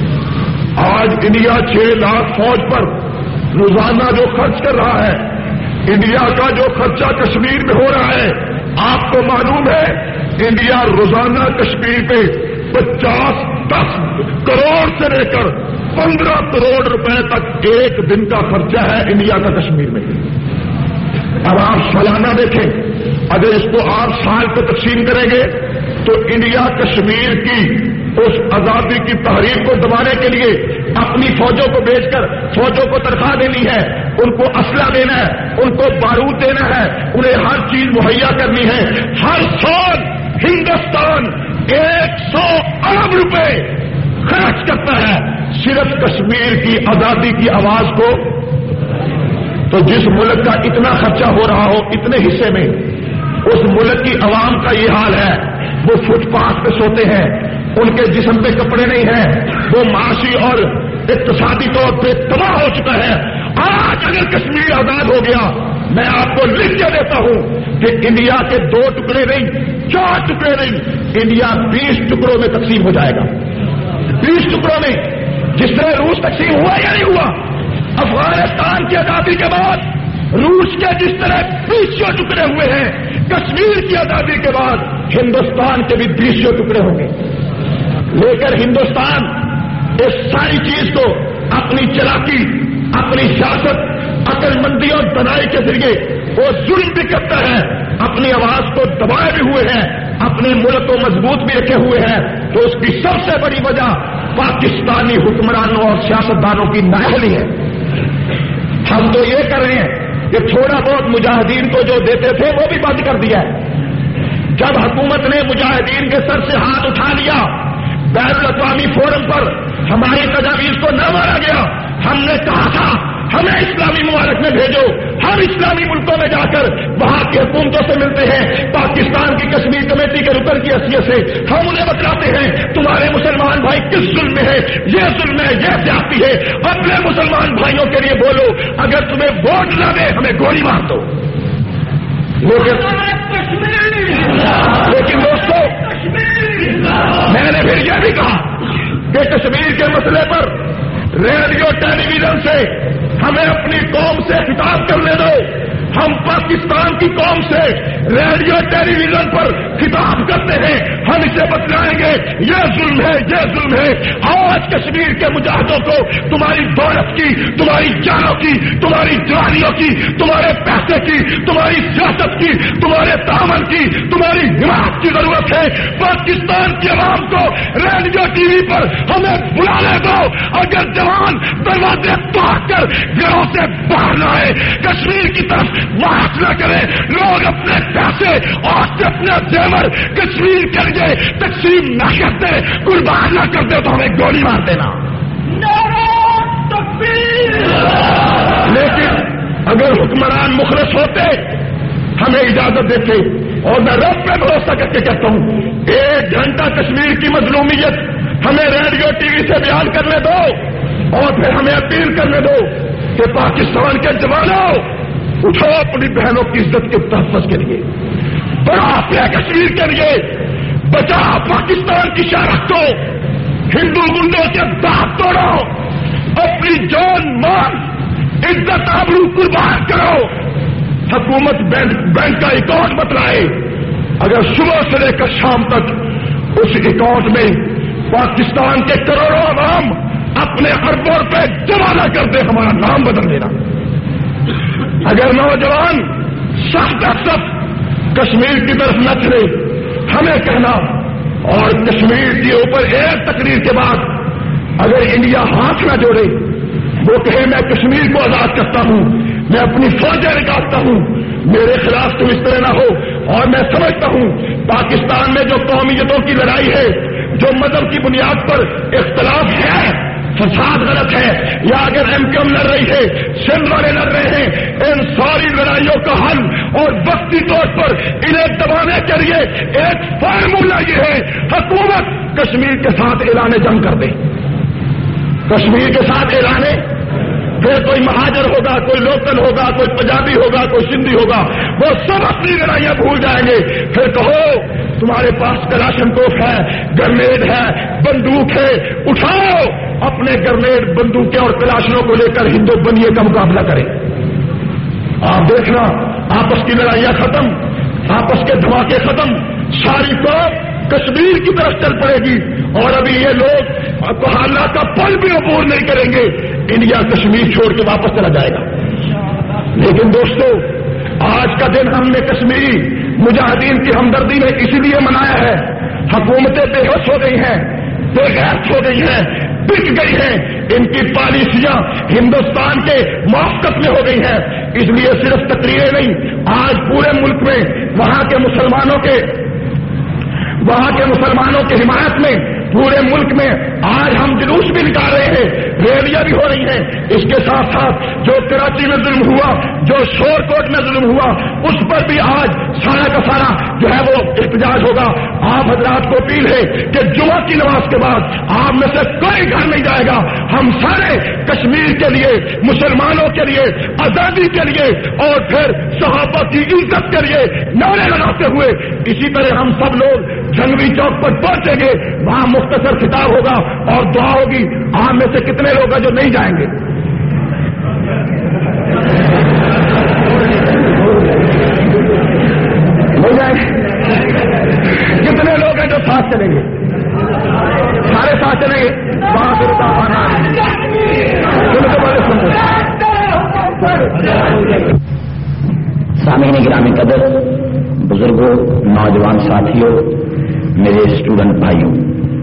[SPEAKER 3] آج انڈیا چھ لاکھ فوج پر روزانہ جو خرچ کر رہا ہے, انڈیا کا جو خرچہ کشمیر میں ہو رہا ہے, آپ کو معلوم ہے انڈیا روزانہ کشمیر پہ پچاس دس کروڑ سے لے کر پندرہ کروڑ روپے تک ایک دن کا خرچہ ہے انڈیا کا کشمیر میں. اب آپ سالانہ دیکھیں, اگر اس کو آپ سال کو تقسیم کریں گے تو انڈیا کشمیر کی اس آزادی کی تحریک کو دبانے کے لیے اپنی فوجوں کو بیچ کر فوجوں کو تنخواہ دینی ہے, ان کو اسلحہ دینا ہے, ان کو بارود دینا ہے, انہیں ہر چیز مہیا کرنی ہے. ہر سال ہندوستان ایک سو ارب روپے خرچ کرتا ہے صرف کشمیر کی آزادی کی آواز کو.
[SPEAKER 1] تو جس ملک کا اتنا خرچہ ہو رہا ہو اتنے حصے میں، اس ملک کی عوام کا یہ حال ہے، وہ فٹ پاتھ پہ سوتے ہیں، ان کے جسم پہ کپڑے نہیں ہیں، وہ معاشی اور اقتصادی طور پہ تباہ ہو چکا ہے۔ آج اگر کشمیر آزاد ہو گیا، میں آپ کو لکھ کے دیتا ہوں کہ انڈیا کے دو ٹکڑے نہیں، چار ٹکڑے نہیں، انڈیا بیس ٹکڑوں میں تقسیم ہو جائے گا۔ بیس ٹکڑوں میں، جس طرح روس تقسیم ہوا یا نہیں ہوا؟ افغانستان کی آزادی کے بعد روس کے جس طرح بیسوں ٹکڑے ہوئے ہیں، کشمیر کی آزادی کے بعد ہندوستان کے بھی بیسوں ٹکڑے ہوں گے۔ لیکن ہندوستان اس ساری چیز کو اپنی چلاکی، اپنی سیاست، عقل مندی اور دنائی کے ذریعے وہ ظلم بھی کرتا ہے، اپنی آواز کو دبائے بھی ہوئے ہیں، اپنے ملک کو مضبوط بھی رکھے ہوئے ہیں۔ تو اس کی سب سے بڑی وجہ پاکستانی حکمرانوں اور سیاستدانوں کی نااہلی ہے۔ ہم تو یہ کر رہے ہیں کہ تھوڑا بہت مجاہدین کو جو دیتے تھے وہ بھی بند کر دیا ہے۔ جب حکومت نے مجاہدین کے سر سے ہاتھ اٹھا لیا، بین الاقوامی فورم پر ہماری تجاویز کو نہ مانا گیا، ہم نے کہا تھا ہمیں اسلامی ممالک میں بھیجو، ہم اسلامی ملکوں میں جا کر وہاں کی حکومتوں سے ملتے ہیں، پاکستان کی کشمیر کمیٹی کے رکن کی حیثیت سے ہم انہیں بتلاتے ہیں تمہارے مسلمان بھائی کس ظلم میں ہے، یہ ظلم ہے، یہ زیادتی ہے۔ اپنے مسلمان بھائیوں کے لیے بولو، اگر تمہیں ووٹ نہ دے ہمیں گولی مار دو۔ لیکن لیکن دوستو، میں نے پھر یہ بھی کہا کہ کشمیر کے مسئلے پر ریڈیو ٹیلی ویژن سے ہمیں اپنی قوم سے خطاب کرنے دو۔ ہم پاکستان کی قوم سے ریڈیو ٹیلی ویژن پر خطاب کرتے ہیں، ہم اسے بتلائیں گے یہ ظلم ہے، یہ ظلم ہے۔ آج کشمیر کے مجاہدوں کو تمہاری دولت کی، تمہاری جانوں کی، تمہاری جوانیوں کی، تمہارے پیسے کی، تمہاری سیاست کی، تمہارے دامن کی، تمہاری حمایت کی ضرورت ہے۔ پاکستان کی عوام کو ریڈیو ٹی وی پر ہمیں بلانے دو۔ اگر جوان دروازے توڑ کر گھروں سے باہر نہ آئے، کشمیر کی طرف مارچ نہ کرے، لوگ اپنے پیسے اور اپنے زیور کشمیر کے لیے تقسیم نہ کرتے، قربان نہ کرتے تو ہمیں گولی مار دینا۔ لیکن اگر حکمران مخلص ہوتے، ہمیں اجازت دیتے، اور میں رب پہ بھروسہ کر کے کہتا ہوں ایک گھنٹہ کشمیر کی مظلومیت ہمیں ریڈیو ٹی وی سے بیان کرنے دو، اور پھر ہمیں اپیل کرنے دو کہ پاکستان کے جوانوں اٹھو، اپنی بہنوں کی عزت کے تحفظ کے لیے بڑا اپنے کشمیر کے لیے بچا پاکستان کی شرح کو، ہندو گنڈوں کے دانت توڑو، اپنی جان مان عزت آبرو قربان کرو۔ حکومت بینک کا اکاؤنٹ بتلائے، اگر صبح سے لے کر شام تک اس اکاؤنٹ میں پاکستان کے کروڑوں عوام اپنے اربوں روپے جمع نہ کر دے، ہمارا نام بدل دینا۔ اگر نوجوان سخت سخت کشمیر کی طرف نہ چلے، ہمیں کہنا، اور کشمیر کے اوپر ایک تقریر کے بعد اگر انڈیا ہاتھ نہ جوڑے، وہ کہے میں کشمیر کو آزاد کرتا ہوں، میں اپنی فوجیں نکالتا ہوں، میرے خلاف تم اس طرح نہ ہو۔ اور میں سمجھتا ہوں پاکستان میں جو قومیتوں کی لڑائی ہے، جو مذہب کی بنیاد پر اختلاف ہے، فساد غلط ہے، یا اگر ایم کیو ایم لڑ رہی ہے، سندھ والے لڑ رہے ہیں، ان ساری لڑائیوں کا حل اور وقتی طور پر انہیں دبانے کے لیے ایک فارمولہ یہ ہے، حکومت کشمیر کے ساتھ اعلان جنگ کر دے، کشمیر کے ساتھ اعلان، پھر کوئی مہاجر ہوگا، کوئی لوکل ہوگا، کوئی پنجابی ہوگا، کوئی سندھی ہوگا، وہ سب اپنی لڑائیاں بھول جائیں گے۔ پھر کہو تمہارے پاس کلاشن توپ ہے، گرنیڈ ہے، بندوق ہے، اٹھاؤ اپنے گرنیڈ، بندوقیں اور کلاشنوں کو لے کر ہندو بنیے کا مقابلہ کریں۔ آپ دیکھنا آپس کی لڑائیاں ختم، آپس کے دھماکے ختم، ساری قوم کشمیر کی طرف چل پڑے گی، اور ابھی یہ لوگ حالات کا پل بھی عبور نہیں کریں گے، انڈیا کشمیر چھوڑ کے واپس چلا جائے گا۔ لیکن دوستو، آج کا دن ہم نے کشمیری مجاہدین کی ہمدردی میں اسی لیے منایا ہے، حکومتیں بے ہوش ہو گئی ہیں، بے غیرت ہو گئی ہیں، بک گئی ہیں، ان کی پالیسیاں ہندوستان کے موافقت میں ہو گئی ہیں، اس لیے صرف تقریریں نہیں، آج پورے ملک میں وہاں کے مسلمانوں کے وہاں کے مسلمانوں کی حمایت میں پورے ملک میں آج ہم جلوس بھی نکال رہے ہیں، ریلیاں بھی ہو رہی ہیں، اس کے ساتھ ساتھ جو کراچی میں ظلم ہوا، جو شور کوٹ میں ظلم ہوا، اس پر بھی آج سارا کا سارا جو ہے وہ احتجاج ہوگا۔ آپ حضرات کو اپیل ہے کہ جمعہ کی نماز کے بعد آپ میں سے کوئی گھر نہیں جائے گا، ہم سارے کشمیر کے لیے، مسلمانوں کے لیے، آزادی کے لیے اور پھر صحابہ کی عزت کے لیے نعرے لگاتے ہوئے اسی طرح ہم سب لوگ جنگی چوک پر پہنچیں گے، وہاں مختصر خطاب ہوگا اور دعا ہوگی۔ آپ میں سے کتنے لوگ ہیں جو نہیں جائیں گے؟ ہو جائے کتنے لوگ ہیں جو ساتھ چلیں گے؟ سارے ساتھ چلیں گے؟ وہاں پھر
[SPEAKER 3] سامعین گرامی قدر، بزرگوں، نوجوان ساتھیوں، میرے اسٹوڈنٹ بھائیوں،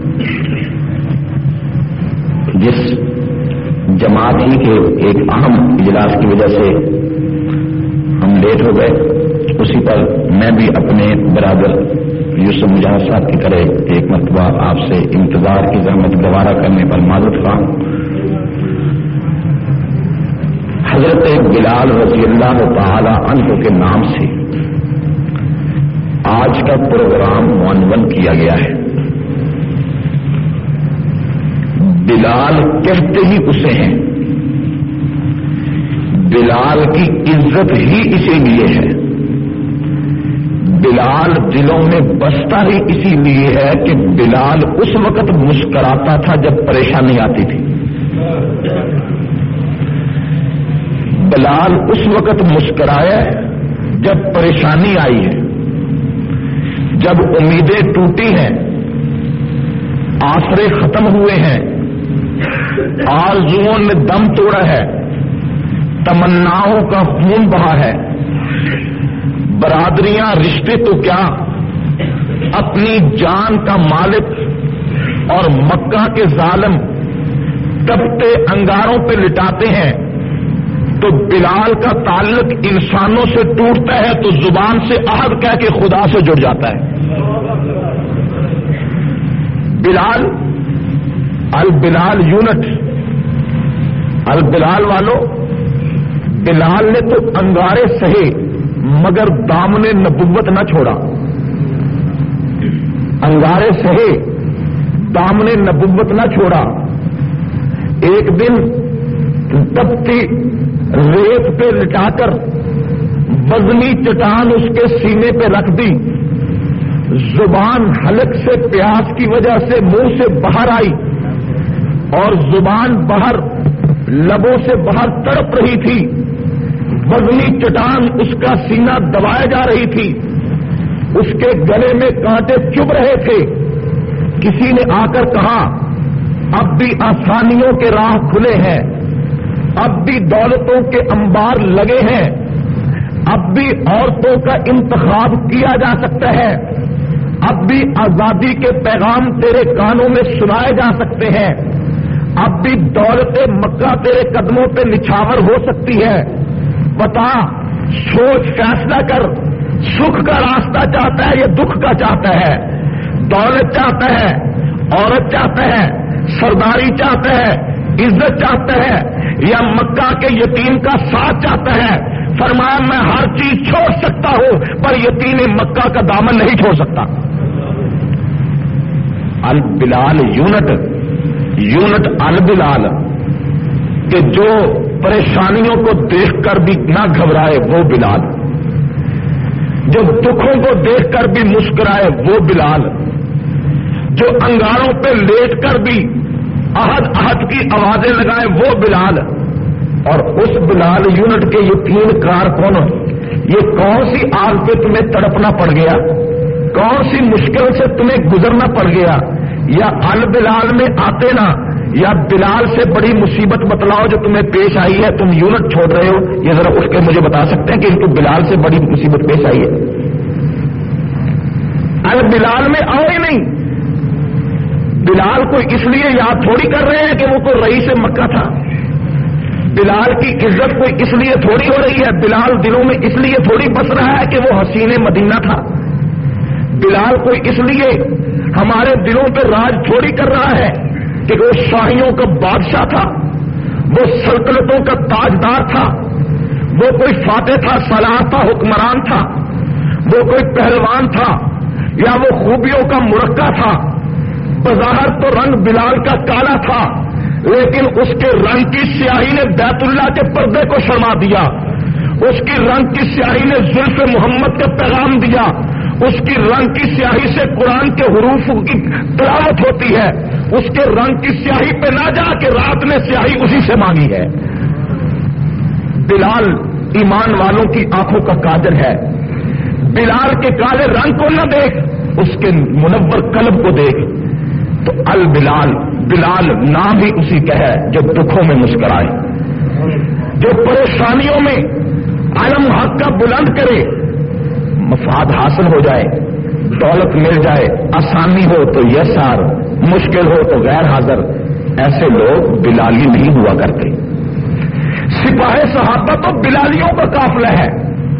[SPEAKER 3] جس جماعت ہی کے ایک اہم اجلاس کی وجہ سے ہم لیٹ ہو گئے، اسی پر میں بھی اپنے برادر یوسف مجاہد صاحب کی طرح ایک مرتبہ آپ سے انتظار کی زحمت گوارا کرنے پر معذرت خواہ۔ حضرت بلال رضی اللہ تعالی عنہ کے نام سے آج کا پروگرام عنوان کیا گیا ہے۔ بلال کہتے ہی اسے ہیں، بلال کی عزت ہی اسی لیے ہے، بلال دلوں میں بستا ہی اسی لیے ہے کہ بلال اس وقت مسکراتا تھا جب پریشانی آتی تھی، بلال اس وقت مسکرایا جب پریشانی آئی ہے، جب امیدیں ٹوٹی ہیں، آسرے ختم ہوئے ہیں، آرزوؤں نے دم توڑا ہے، تمناؤں کا خون بہا ہے، برادریاں رشتے تو کیا اپنی جان کا مالک اور مکہ کے ظالم تپتے انگاروں پہ لٹاتے ہیں، تو بلال کا تعلق انسانوں سے ٹوٹتا ہے تو زبان سے عہد کہہ کے خدا سے جڑ جاتا ہے۔ بلال البلال یونٹ، البلال والوں، بلال نے تو انگارے سہے مگر دامن نبوت نہ چھوڑا، انگارے سہے دامن نبوت نہ چھوڑا۔ ایک دن تپتی ریت پہ لٹا کر وزنی چٹان اس کے سینے پہ رکھ دی، زبان حلق سے پیاس کی وجہ سے منہ سے باہر آئی اور زبان باہر لبوں سے باہر تڑپ رہی تھی، وزنی چٹان اس کا سینہ دبائے جا رہی تھی، اس کے گلے میں کانٹے چبھ رہے تھے۔ کسی نے آ کر کہا اب بھی آسانیوں کے راہ کھلے ہیں، اب بھی دولتوں کے انبار لگے ہیں، اب بھی عورتوں کا انتخاب کیا جا سکتا ہے، اب بھی آزادی کے پیغام تیرے کانوں میں سنائے جا سکتے ہیں، اب بھی دولت مکہ تیرے قدموں پہ نچھاور ہو سکتی ہے۔ بتا، سوچ، فیصلہ کر، سکھ کا راستہ چاہتا ہے یا دکھ کا چاہتا ہے؟ دولت چاہتا ہے، عورت چاہتا ہے، سرداری چاہتا ہے، عزت چاہتا ہے یا مکہ کے یتیم کا ساتھ چاہتا ہے؟ فرمایا میں ہر چیز چھوڑ سکتا ہوں پر یتیم مکہ کا دامن نہیں چھوڑ سکتا۔ البلال یونٹ، یونٹ البلال، کہ جو پریشانیوں کو دیکھ کر بھی نہ گھبرائے وہ بلال، جو دکھوں کو دیکھ کر بھی مسکرائے وہ بلال، جو انگاروں پہ لیٹ کر بھی عہد عہد کی آوازیں لگائے وہ بلال۔ اور اس بلال یونٹ کے یہ تین کارکن، یہ کون سی آگ پہ تمہیں تڑپنا پڑ گیا، کون سی مشکل سے تمہیں گزرنا پڑ گیا؟ یا البلال میں آتے نا، یا بلال سے بڑی مصیبت بتلاؤ جو تمہیں پیش آئی ہے، تم یونٹ چھوڑ رہے ہو، یہ ذرا اٹھ کے مجھے بتا سکتے ہیں کہ ان کو بلال سے بڑی مصیبت پیش آئی ہے؟ البلال میں آؤ ہی نہیں۔ بلال کو اس لیے یاد تھوڑی کر رہے ہیں کہ وہ کوئی رئیس مکہ تھا، بلال کی عزت کوئی اس لیے تھوڑی ہو رہی ہے، بلال دلوں میں اس لیے تھوڑی بس رہا ہے کہ وہ حسین مدینہ تھا، بلال کوئی اس لیے
[SPEAKER 1] ہمارے دلوں پہ راج تھوڑی کر رہا ہے کہ وہ شاہیوں کا بادشاہ تھا، وہ سلطنتوں کا تاجدار تھا، وہ کوئی فاتح تھا، سالار تھا، حکمران تھا، وہ کوئی پہلوان تھا، یا وہ خوبیوں کا مرکہ تھا۔ بظاہر تو رنگ بلال کا کالا تھا، لیکن اس کے رنگ کی سیاہی نے بیت اللہ کے پردے کو شرما دیا، اس کی رنگ کی سیاہی نے زلف محمد کا پیغام دیا، اس کی رنگ کی سیاہی سے قرآن کے حروف کی تلاوت ہوتی ہے، اس کے رنگ کی سیاہی پہ نہ جا کے رات نے سیاہی اسی سے مانگی ہے۔ بلال ایمان والوں کی آنکھوں کا قادر ہے، بلال کے کالے رنگ کو نہ دیکھ، اس کے منور قلب کو دیکھ۔ تو البلال، بلال نام ہی اسی کا ہے جو دکھوں میں مسکرائے، جو پریشانیوں میں علم حق کا بلند کرے، مفاد حاصل ہو جائے، دولت مل جائے، آسانی ہو تو یسار، مشکل ہو تو غیر حاضر، ایسے لوگ بلالی نہیں ہوا کرتے۔ سپاہ صحابہ تو بلالیوں کا قافلہ ہے،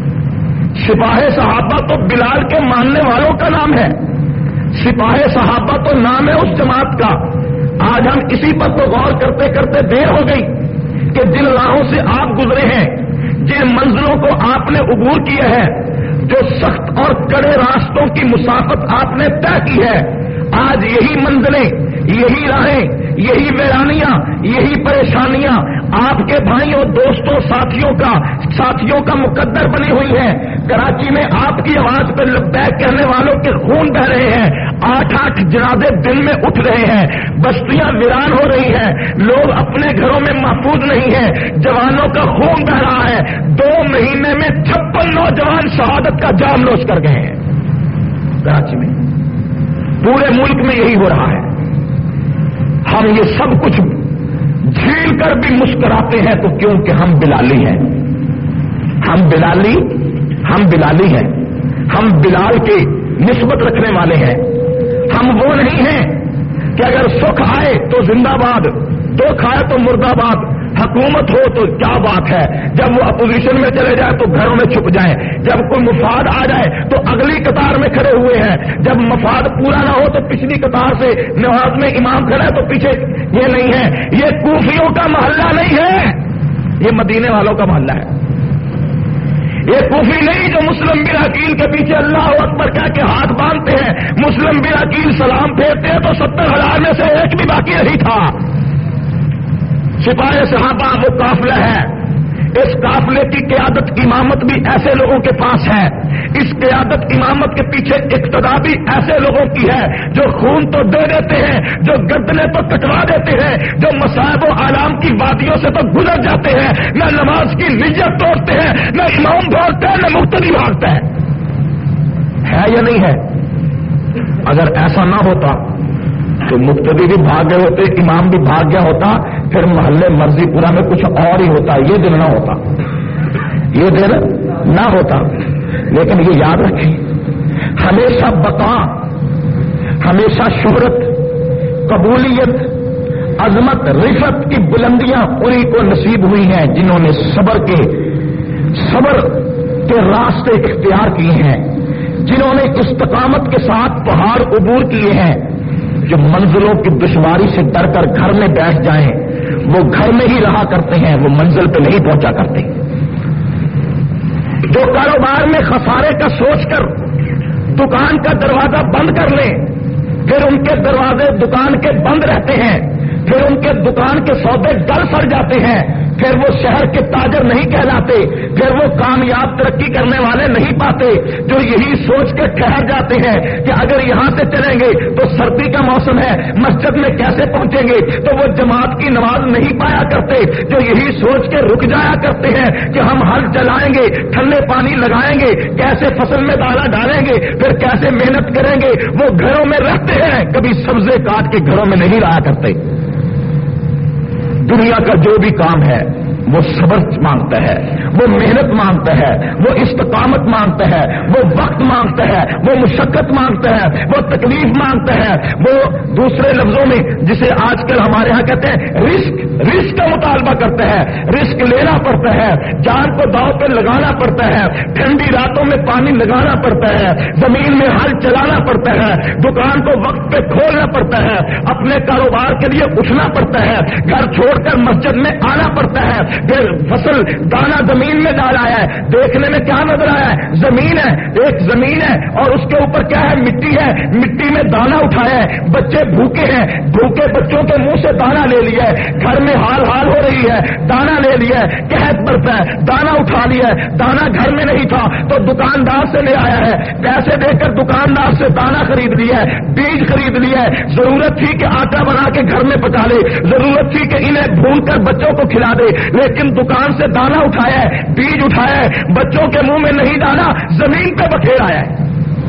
[SPEAKER 1] سپاہ صحابہ تو بلال کے ماننے والوں کا نام ہے، سپاہ صحابہ تو نام ہے اس جماعت کا۔ آج ہم اسی پر تو غور کرتے کرتے دیر ہو گئی کہ جن راہوں سے آپ گزرے ہیں، جن منزلوں کو آپ نے عبور کیا ہے، جو سخت اور کڑے راستوں کی مسافت آپ نے طے کی ہے، آج یہی منزلیں، یہی راہیں، یہی ویرانیاں، یہی پریشانیاں آپ کے بھائیوں، دوستوں، ساتھیوں کا ساتھیوں کا مقدر بنی ہوئی ہیں۔ کراچی میں آپ کی آواز پہ لبیک کہنے والوں کے خون بہ رہے ہیں، آٹھ آٹھ جنازے دن میں اٹھ رہے ہیں، بستیاں ویران ہو رہی ہیں، لوگ اپنے گھروں میں محفوظ نہیں ہیں، جوانوں کا خون بہ رہا ہے۔ دو مہینے میں چھپن نوجوان شہادت کا جام نوش کر گئے ہیں کراچی میں، پورے ملک میں یہی ہو رہا ہے۔ ہم یہ سب کچھ جھیل کر بھی مسکراتے ہیں تو کیونکہ ہم بلالی ہیں، ہم بلالی ہم بلالی ہیں، ہم بلال کی نسبت رکھنے والے ہیں۔ ہم وہ نہیں ہیں کہ اگر سکھ آئے تو زندہ باد، دکھ آئے تو مردہ باد، حکومت ہو تو کیا بات ہے، جب وہ اپوزیشن میں چلے جائے تو گھروں میں چھپ جائیں، جب کوئی مفاد آ جائے تو اگلی قطار میں کھڑے ہوئے ہیں، جب مفاد پورا نہ ہو تو پچھلی قطار سے نماز میں امام کھڑا ہے تو پیچھے۔ یہ نہیں ہے، یہ کوفیوں کا محلہ نہیں ہے، یہ مدینے والوں کا محلہ ہے۔ یہ کوفی نہیں جو مسلم بن عقیل کے پیچھے اللہ اکبر کہہ کے ہاتھ باندھتے ہیں، مسلم بن عقیل سلام پھیرتے ہیں تو ستر ہزار میں سے ایک بھی باقی نہیں تھا۔ سپاہ صحابہ وہ قافلہ ہے، اس قافلے کی قیادت امامت بھی ایسے لوگوں کے پاس ہے، اس قیادت امامت کے پیچھے اقتدا بھی ایسے لوگوں کی ہے جو خون تو دے دیتے ہیں، جو گردنیں تو کٹوا دیتے ہیں، جو مصائب و آلام کی وادیوں سے تو گزر جاتے ہیں، نہ نماز کی نیت توڑتے ہیں، نہ امام بھاگتا ہے، نہ مقتدی بھاگتا ہے۔ ہے یا نہیں ہے؟ اگر ایسا نہ ہوتا تو مقتدی بھی بھاگ گئے ہوتے، امام بھی بھاگ گیا ہوتا، پھر محلے مرضی پورا میں کچھ اور ہی ہوتا، یہ دن نہ ہوتا، یہ دن نہ ہوتا۔ لیکن یہ یاد رکھیں، ہمیشہ بقا، ہمیشہ شہرت، قبولیت، عظمت، رفعت کی بلندیاں انہی کو نصیب ہوئی ہیں جنہوں نے صبر کے صبر کے راستے اختیار کیے ہیں، جنہوں نے استقامت کے ساتھ پہاڑ عبور کیے ہیں۔ جو منزلوں کی دشواری سے ڈر کر گھر میں بیٹھ جائیں، وہ گھر میں ہی رہا کرتے ہیں، وہ منزل پہ نہیں پہنچا کرتے۔ جو کاروبار میں خسارے کا سوچ کر دکان کا دروازہ بند کر لیں، پھر ان کے دروازے دکان کے بند رہتے ہیں، پھر ان کے دکان کے سودے گل سڑ جاتے ہیں، پھر وہ شہر کے تاجر نہیں کہلاتے، پھر وہ کامیاب ترقی کرنے والے نہیں پاتے، جو یہی سوچ کے ٹھہر جاتے ہیں کہ اگر یہاں سے چلیں گے تو سردی کا موسم ہے، مسجد میں کیسے پہنچیں گے، تو وہ جماعت کی نماز نہیں پایا کرتے، جو یہی سوچ کے رک جایا کرتے ہیں کہ ہم ہل چلائیں گے، ٹھنڈے پانی لگائیں گے، کیسے فصل میں دانا ڈالیں گے، پھر کیسے محنت کریں گے، وہ گھروں میں رہتے ہیں، کبھی سبزے کاٹ کے گھروں میں نہیں رہا کرتے۔ دنیا کا جو بھی کام ہے
[SPEAKER 2] وہ صبر مانگتا ہے، وہ محنت مانگتا ہے، وہ استقامت مانگتا ہے، وہ وقت مانگتا ہے، وہ مشقت مانگتا ہے، وہ تکلیف مانگتا ہے، وہ دوسرے لفظوں میں جسے آج کل ہمارے ہاں کہتے ہیں رسک رسک کا مطالبہ کرتا ہے، رسک لینا پڑتا ہے، جان کو داؤ پہ لگانا پڑتا ہے، ٹھنڈی راتوں میں پانی لگانا پڑتا ہے، زمین میں ہل چلانا پڑتا ہے، دکان کو وقت پہ کھولنا پڑتا ہے، اپنے کاروبار کے لیے اٹھنا پڑتا ہے، گھر چھوڑ کر مسجد میں آنا پڑتا ہے، پھر فصل دانا زمین میں ڈالا ہے، دیکھنے میں کیا نظر آیا ہے؟ زمین ہے، ایک زمین ہے اور اس کے اوپر کیا ہے؟ مٹی ہے، مٹی میں دانا اٹھایا ہے، بچے بھوکے ہیں، بھوکے بچوں کے منہ سے دانا لے لیا ہے، گھر میں حال حال ہو رہی ہے، دانا لے لیا ہے، قحط برتا ہے، دانا اٹھا لیا ہے، دانا گھر میں نہیں تھا تو دکاندار سے لے آیا ہے، پیسے دے کر دکاندار سے دانا خرید لیا ہے، بیج خرید لیا ہے، ضرورت تھی کہ آٹا بنا کے گھر میں پکا لے، ضرورت تھی کہ انہیں بھون کر بچوں کو کھلا دے، لیکن دکان سے دانا اٹھایا ہے، بیج اٹھایا ہے، بچوں کے منہ میں نہیں ڈالا، زمین پہ بکھیر آیا ہے۔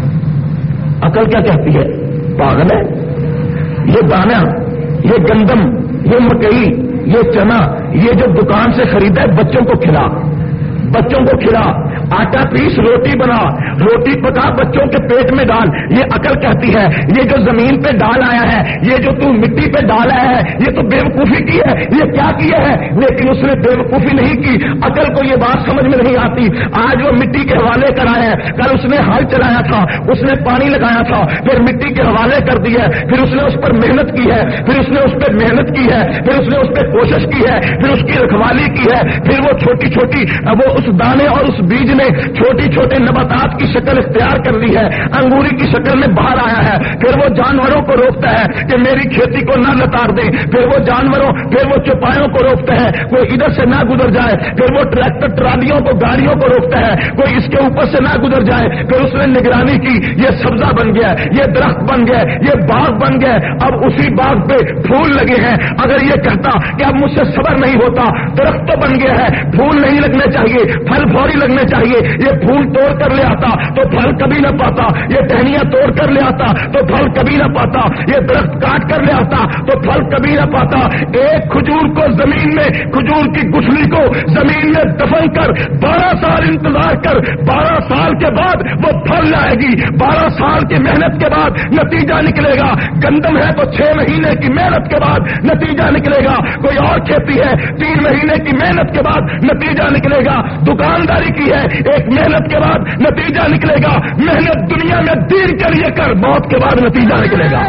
[SPEAKER 2] عقل کیا کہتی ہے؟ پاگل ہے، یہ دانا، یہ گندم، یہ مکئی، یہ چنا، یہ جو دکان سے خریدا ہے بچوں کو کھلا، بچوں کو کھلا، آٹا پیس، روٹی بنا، روٹی پکا، بچوں کے پیٹ میں ڈال۔ یہ عقل کہتی ہے یہ جو زمین پہ ڈال آیا ہے، یہ جو تو مٹی پہ ڈال آیا ہے، یہ تو بیوقوفی کی ہے، یہ کیا کیا ہے؟ لیکن اس نے بیوقوفی نہیں کی، عقل کو یہ بات سمجھ میں نہیں آتی۔ آج وہ مٹی کے حوالے کرایا ہے، کل اس نے ہل چلایا تھا، اس نے پانی لگایا تھا، پھر مٹی کے حوالے کر دیا ہے، پھر اس نے اس پر محنت کی ہے، پھر اس نے اس پہ محنت کی ہے، پھر اس نے اس پہ کوشش کی ہے، پھر اس کی رکھوالی کی ہے، پھر وہ چھوٹی چھوٹی وہ اس دانے اور اس بیج نے چھوٹی چھوٹے نباتات کی شکل اختیار کر لی ہے، انگوری کی شکل میں باہر آیا ہے، پھر وہ جانوروں کو روکتا ہے کہ میری کھیتی کو نہ لتاڑ دیں، پھر وہ جانوروں پھر وہ چوپایوں کو روکتا ہے کوئی ادھر سے نہ گزر جائے، پھر وہ ٹریکٹر ٹرالیوں کو گاڑیوں کو روکتا ہے کوئی اس کے اوپر سے نہ گزر جائے، پھر اس نے نگرانی کی، یہ سبزہ بن گیا، یہ درخت بن گیا، یہ باغ بن گیا، اب اسی باغ پہ پھول لگے ہیں۔ اگر یہ کہتا کہ اب مجھ سے صبر نہیں ہوتا، درخت تو بن گیا ہے، پھول نہیں لگنے چاہیے، پھل فوری لگنے چاہیے، یہ پھول توڑ کر لے آتا تو پھل کبھی نہ پاتا، یہ ٹہنیاں توڑ کر لے آتا تو پھل کبھی نہ پاتا، یہ درخت کاٹ کر لے آتا تو پھل کبھی نہ پاتا۔ ایک کھجور کو زمین میں، کھجور کی گٹھلی کو زمین میں دفن کر بارہ سال انتظار کر، بارہ سال کے بعد وہ پھل لائے گی، بارہ سال کی محنت کے بعد نتیجہ نکلے گا۔ گندم ہے تو چھ مہینے کی محنت کے بعد نتیجہ نکلے گا، کوئی اور کھیتی ہے تین مہینے کی محنت کے بعد نتیجہ نکلے گا، دکانداری کی ہے ایک محنت کے بعد نتیجہ نکلے گا، محنت دنیا میں دین کے لیے کر، موت کے بعد نتیجہ نکلے گا۔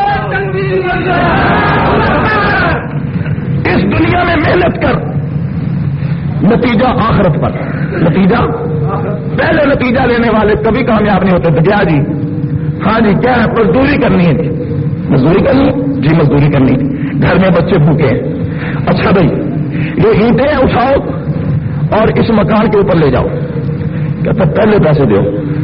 [SPEAKER 2] اس دنیا میں محنت کر، نتیجہ آخرت پر، نتیجہ پہلے نتیجہ لینے والے کبھی کامیاب نہیں ہوتے تھے۔ کیا جی؟ ہاں جی، کیا ہے؟ مزدوری کرنی ہے، مزدوری کرنی ہے جی، مزدوری کرنی ہے، گھر میں بچے بھوکے ہیں، اچھا بھائی یہ اینٹیں اٹھاؤ اور اس مکان کے اوپر لے جاؤ، کہتا پہلے پیسے دو،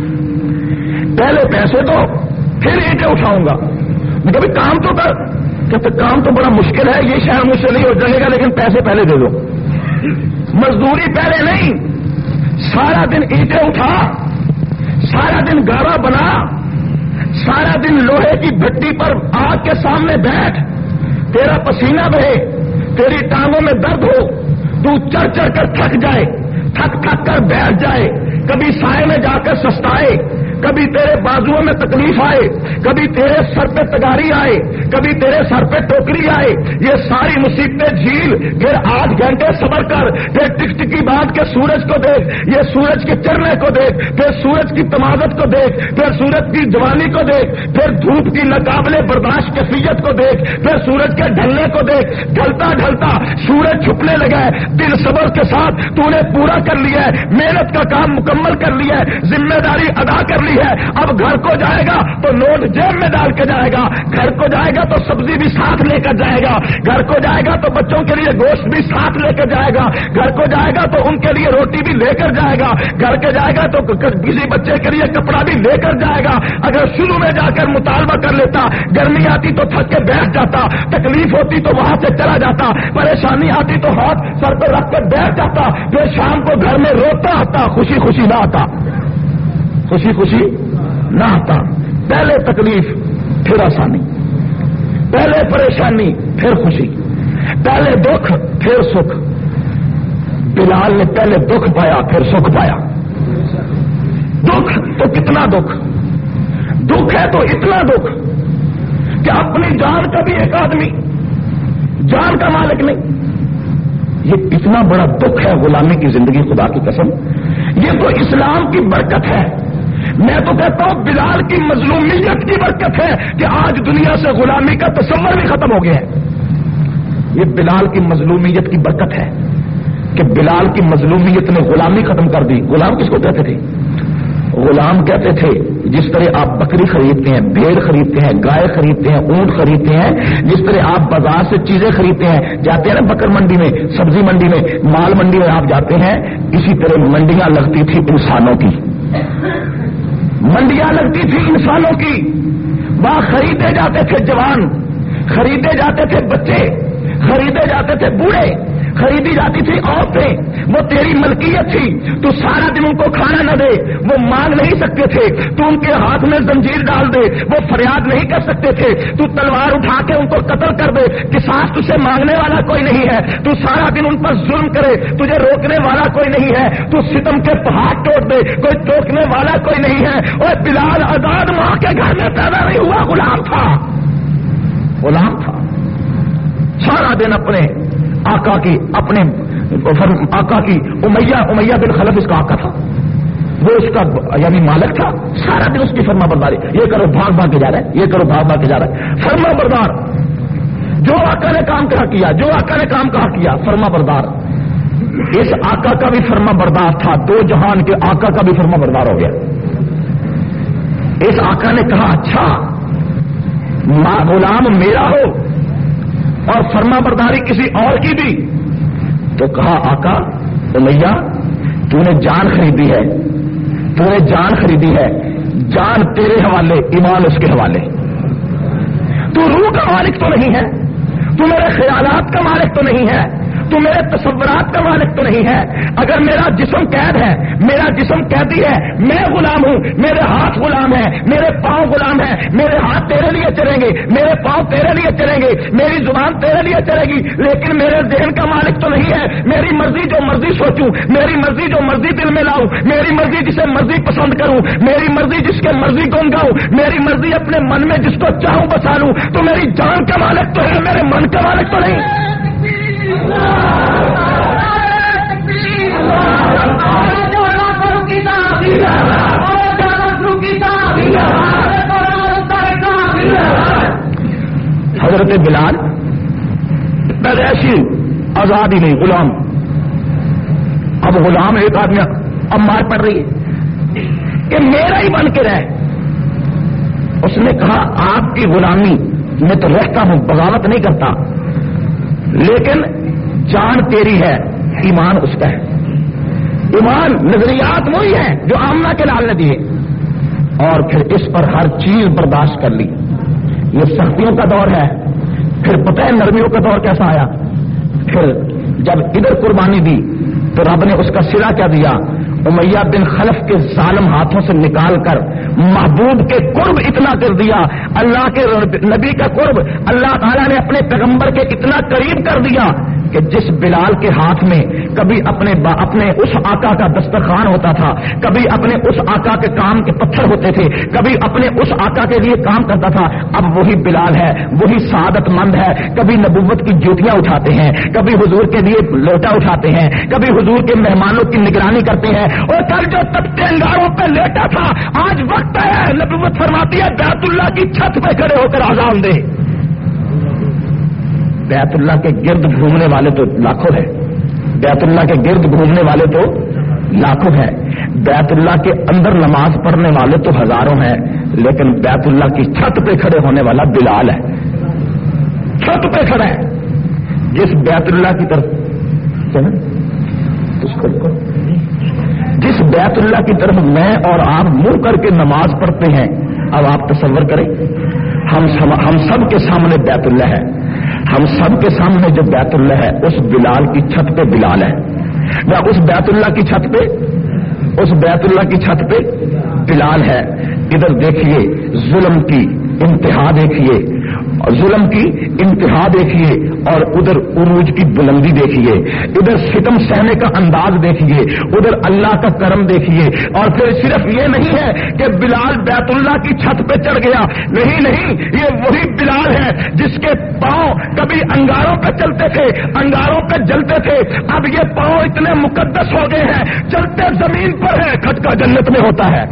[SPEAKER 2] پہلے پیسے دو پھر اینٹیں اٹھاؤں گا، کبھی کام تو کر، کہتا کام تو بڑا مشکل ہے، یہ شہر مجھ سے نہیں ہو جائے گا، لیکن پیسے پہلے دے دو۔ مزدوری پہلے نہیں، سارا دن اینٹیں اٹھا، سارا دن گارا بنا، سارا دن لوہے کی بھٹی پر آگ کے سامنے بیٹھ، تیرا پسینہ بہے، تیری ٹانگوں میں درد ہو، تو چڑھ چڑھ کر تھک جائے، تھک تھک کر بیٹھ جائے، کبھی سائے میں جا کر سستائے، کبھی تیرے بازوؤں میں تکلیف آئے، کبھی تیرے سر پہ تگاری آئے، کبھی تیرے سر پہ ٹوکری آئے، یہ ساری مصیبتیں جھیل، پھر آٹھ گھنٹے صبر کر، پھر ٹک ٹکی باندھ کے سورج کو دیکھ، یہ سورج کے چڑھنے کو دیکھ، پھر سورج کی تمازت کو دیکھ، پھر سورج کی جوانی کو دیکھ، پھر دھوپ کی ناقابل برداشت کیفیت کو دیکھ، پھر سورج کے ڈھلنے کو دیکھ، ڈھلتا ڈھلتا سورج چھپنے لگا ہے، دل صبر کے ساتھ تو نے پورا کر لیا ہے، محنت کا کام مکمل کر لیا ہے، ذمہ داری ادا کر لی ہے، اب گھر کو جائے گا تو نوٹ جیب میں ڈال کے جائے گا، گھر کو جائے گا تو سبزی بھی ساتھ لے کر جائے گا، گھر کو جائے گا تو بچوں کے لیے گوشت بھی ساتھ لے کر جائے گا، گھر کو جائے گا تو ان کے لیے روٹی بھی لے کر جائے گا، گھر کے جائے گا تو کسی بچے کے لیے کپڑا بھی لے کر جائے گا۔ اگر شروع میں جا کر مطالبہ کر لیتا، گرمی آتی تو تھک کے بیٹھ جاتا، تکلیف ہوتی تو وہاں سے چلا جاتا، پریشانی آتی تو ہاتھ سر پہ رکھ کر بیٹھ جاتا، پھر شام کو گھر میں روتا آتا، خوشی خوشی نہ آتا، خوشی خوشی نہ آتا۔ پہلے تکلیف پھر آسانی، پہلے پریشانی پھر خوشی، پہلے دکھ پھر سکھ، بلال نے پہلے دکھ پایا پھر سکھ پایا. دکھ تو کتنا دکھ دکھ ہے تو اتنا دکھ کہ اپنی جان کا بھی ایک آدمی جان کا مالک نہیں. یہ اتنا بڑا دکھ ہے غلامی کی زندگی, خدا کی قسم. یہ تو اسلام کی برکت ہے. میں تو کہتا ہوں بلال کی مظلومیت کی برکت ہے کہ آج دنیا سے غلامی کا تصور بھی ختم ہو گیا ہے. یہ بلال کی مظلومیت کی برکت ہے کہ بلال کی مظلومیت نے غلامی ختم کر دی. غلام کس کو کہتے تھے؟ غلام کہتے تھے جس طرح آپ بکری خریدتے ہیں, بھیڑ خریدتے ہیں, گائے خریدتے ہیں, اونٹ خریدتے ہیں, جس طرح آپ بازار سے چیزیں خریدتے ہیں, جاتے ہیں نا بکر منڈی میں, سبزی منڈی میں, مال منڈی میں آپ جاتے ہیں, اسی طرح منڈیاں لگتی تھی انسانوں کی. منڈیاں لگتی تھی انسانوں کی. وہاں خریدے جاتے تھے جوان, خریدے جاتے تھے بچے, خریدے جاتے تھے بوڑھے, خریدی جاتی تھی عورتیں. وہ تیری ملکیت تھی. تو سارا دن ان کو کھانا نہ دے, وہ مانگ نہیں سکتے تھے. تو ان کے ہاتھ میں زنجیر ڈال دے, وہ فریاد نہیں کر سکتے تھے. تو تلوار اٹھا کے ان کو قتل کر دے, قصاص تجھے مانگنے والا کوئی نہیں ہے. تو سارا دن ان پر ظلم کرے, تجھے روکنے والا کوئی نہیں ہے. تو ستم کے پہاڑ توڑ دے, کوئی ٹوکنے والا کوئی نہیں ہے. اور بلال آزاد ماں کے گھر میں پیدا نہیں ہوا, غلام تھا. غلام تھا. سارا دن اپنے آقا کی اپنے آقا کی امیہ امیہ بن خلف اس کا آقا تھا, وہ اس کا یعنی مالک تھا. سارا دن اس کی فرما برداری, یہ کرو بھاگ بھاگ کے جا رہا ہے, یہ کرو بھاگ بھاگ کے جا رہا ہے. فرما بردار, جو آقا نے کام کہا کیا, جو آقا نے کام کہا کیا, فرما بردار. اس آقا کا بھی فرما بردار تھا, دو جہان کے آقا کا بھی فرما بردار ہو گیا. اس آقا نے کہا اچھا غلام میرا ہو اور فرما برداری کسی اور کی بھی, تو کہا آقا امیہ تو نے جان خریدی ہے, تو نے جان خریدی ہے, جان تیرے حوالے, ایمان اس کے حوالے. تو روح کا مالک تو نہیں ہے, تو میرے خیالات کا مالک تو نہیں ہے, تو میرے تصورات کا مالک تو نہیں ہے. اگر میرا جسم قید ہے, میرا جسم قیدی ہے, میں غلام ہوں, میرے ہاتھ غلام ہیں, میرے پاؤں غلام ہیں, میرے ہاتھ تیرے لیے چلیں گے, میرے پاؤں تیرے لیے چلیں گے, میری زبان تیرے لیے چلے گی, لیکن میرے ذہن کا مالک تو نہیں ہے. میری مرضی جو مرضی سوچوں, میری مرضی جو مرضی دل میں لاؤں, میری مرضی جسے مرضی پسند کروں, میری مرضی جس کے مرضی گن گاؤں, میری مرضی اپنے من میں جس کو چاہوں بسا لوں, تو میری جان کا مالک تو ہے, میرے من کا مالک تو نہیں. حضرت بلال پہلے ایسی آزادی نہیں, غلام. اب غلام ایک آدمی اب مار پڑ رہی ہے کہ میرا ہی بن کے رہے. اس نے کہا آپ کی غلامی میں تو رہتا ہوں, بغاوت نہیں کرتا, لیکن جان تیری ہے, ایمان اس کا ہے. ایمان نظریات وہی ہیں جو آمنہ کے لال نے دیے, اور پھر اس پر ہر چیز برداشت کر لی. یہ سختیوں کا دور ہے, پھر پتہ ہے نرمیوں کا دور کیسا آیا. پھر جب ادھر قربانی دی تو رب نے اس کا صلہ کیا دیا, امیہ بن خلف کے ظالم ہاتھوں سے نکال کر محبوب کے قرب اتنا کر دیا, اللہ کے نبی کا قرب اللہ تعالیٰ نے اپنے پیغمبر کے اتنا قریب کر دیا کہ جس بلال کے ہاتھ میں کبھی اپنے اپنے اس آقا کا دسترخوان ہوتا تھا, کبھی اپنے اس آقا کے کام کے پتھر ہوتے تھے, کبھی اپنے اس آقا کے لیے کام کرتا تھا, اب وہی بلال ہے, وہی سعادت مند ہے. کبھی نبوت کی جوتیاں اٹھاتے ہیں, کبھی حضور کے لیے لوٹا اٹھاتے ہیں, کبھی حضور کے مہمانوں کی نگرانی کرتے ہیں. اور کل جو تپتے انگاروں پہ لیٹا تھا, آج وقت ہے, نبوت فرماتی ہے بیت اللہ کی چھت پہ کھڑے ہو کر اذان دے. بیت اللہ کے گرد گھومنے والے تو لاکھوں ہیں, بیت اللہ کے گرد گھومنے والے تو لاکھوں ہیں, بیت اللہ کے اندر نماز پڑھنے والے تو ہزاروں ہیں, لیکن بیت اللہ کی چھت پہ کھڑے ہونے والا بلال ہے. چھت پہ کھڑا ہے, جس بیت اللہ کی طرف جس بیت اللہ کی طرف میں اور آپ منہ کر کے نماز پڑھتے ہیں, اب آپ تصور کریں, ہم ہم سب کے سامنے بیت اللہ ہے, ہم سب کے سامنے جو بیت اللہ ہے اس بلال کی چھت پہ بلال ہے, یا اس بیت اللہ کی چھت پہ اس بیت اللہ کی چھت پہ بلال ہے. ادھر دیکھیے ظلم کی انتہا دیکھیے, ظلم کی انتہا دیکھیے اور ادھر عروج کی بلندی دیکھیے، ادھر ستم سہنے کا انداز دیکھیے، ادھر اللہ کا کرم دیکھیے۔ اور پھر صرف یہ نہیں ہے کہ بلال بیت اللہ کی چھت پہ چڑھ گیا، نہیں نہیں، یہ وہی بلال ہے جس کے پاؤں کبھی انگاروں پہ چلتے تھے، انگاروں پہ جلتے تھے، اب یہ پاؤں اتنے مقدس ہو گئے ہیں، چلتے زمین پر ہے۔ کھٹکا جنت میں ہوتا ہے،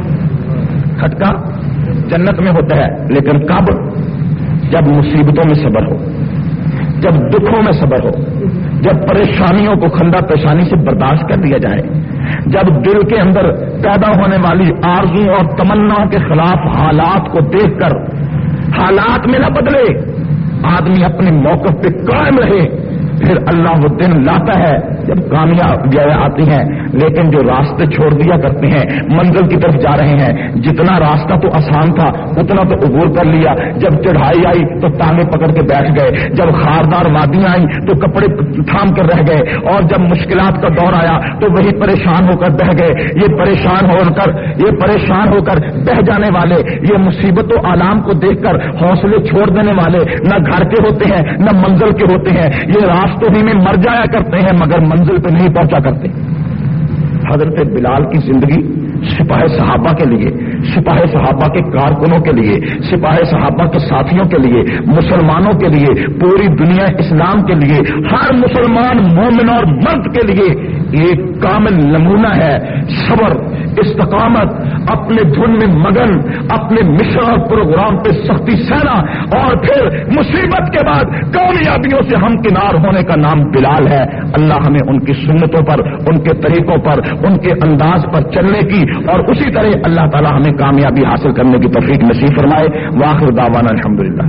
[SPEAKER 2] کھٹکا جنت میں ہوتا ہے، لیکن کب؟ جب مصیبتوں میں صبر ہو، جب دکھوں میں صبر ہو، جب پریشانیوں کو خندہ پیشانی سے برداشت کر دیا جائے، جب دل کے اندر پیدا ہونے والی آرزو اور تمناؤں کے خلاف حالات کو دیکھ کر حالات میں نہ بدلے، آدمی اپنے موقف پہ قائم رہے، پھر اللہ وہ دن لاتا ہے جب کامیابیاں آتی ہیں۔ لیکن جو راستے چھوڑ دیا کرتے ہیں، منزل کی طرف جا رہے ہیں، جتنا راستہ تو آسان تھا اتنا تو عبور کر لیا، جب چڑھائی آئی تو ٹانگیں پکڑ کے بیٹھ گئے، جب خاردار وادیاں آئیں تو کپڑے تھام کر رہ گئے، اور جب مشکلات کا دور آیا تو وہی پریشان ہو کر بہ گئے۔ یہ پریشان ہو کر یہ پریشان ہو کر بہ جانے والے، یہ مصیبت و آلام کو دیکھ کر حوصلے چھوڑ دینے والے نہ گھر کے ہوتے ہیں نہ منزل کے ہوتے ہیں، یہ راستوں ہی میں مر جایا کرتے ہیں مگر منزل پہ نہیں پہنچا کرتے۔ حضرت بلال کی زندگی سپاہ صحابہ کے لیے، سپاہ صحابہ کے کارکنوں کے لیے، سپاہ صحابہ کے ساتھیوں کے لیے، مسلمانوں کے لیے، پوری دنیا اسلام کے لیے، ہر مسلمان مومن اور مرد کے لیے ایک کامل نمونہ ہے۔ صبر، استقامت، اپنے دھن میں مگن، اپنے مشن اور پروگرام پہ سختی سہنا، اور پھر مصیبت کے بعد کامیابیوں سے ہمکنار ہونے کا نام بلال ہے۔ اللہ ہمیں ان کی سنتوں پر، ان کے طریقوں پر، ان کے انداز پر چلنے کی اور اسی طرح اللہ تعالی ہمیں کامیابی حاصل کرنے کی توفیق نصیب فرمائے۔ وآخر دعوانا الحمدللہ۔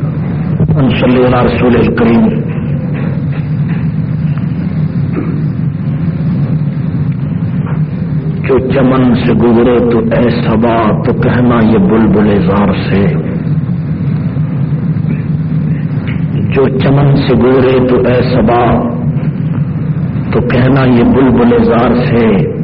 [SPEAKER 2] صلی اللہ رسول الکریم۔ جو چمن سے گزرے تو اے صبا تو کہنا یہ بلبل زار سے، جو چمن سے گزرے تو اے صبا تو کہنا یہ بلبل زار سے،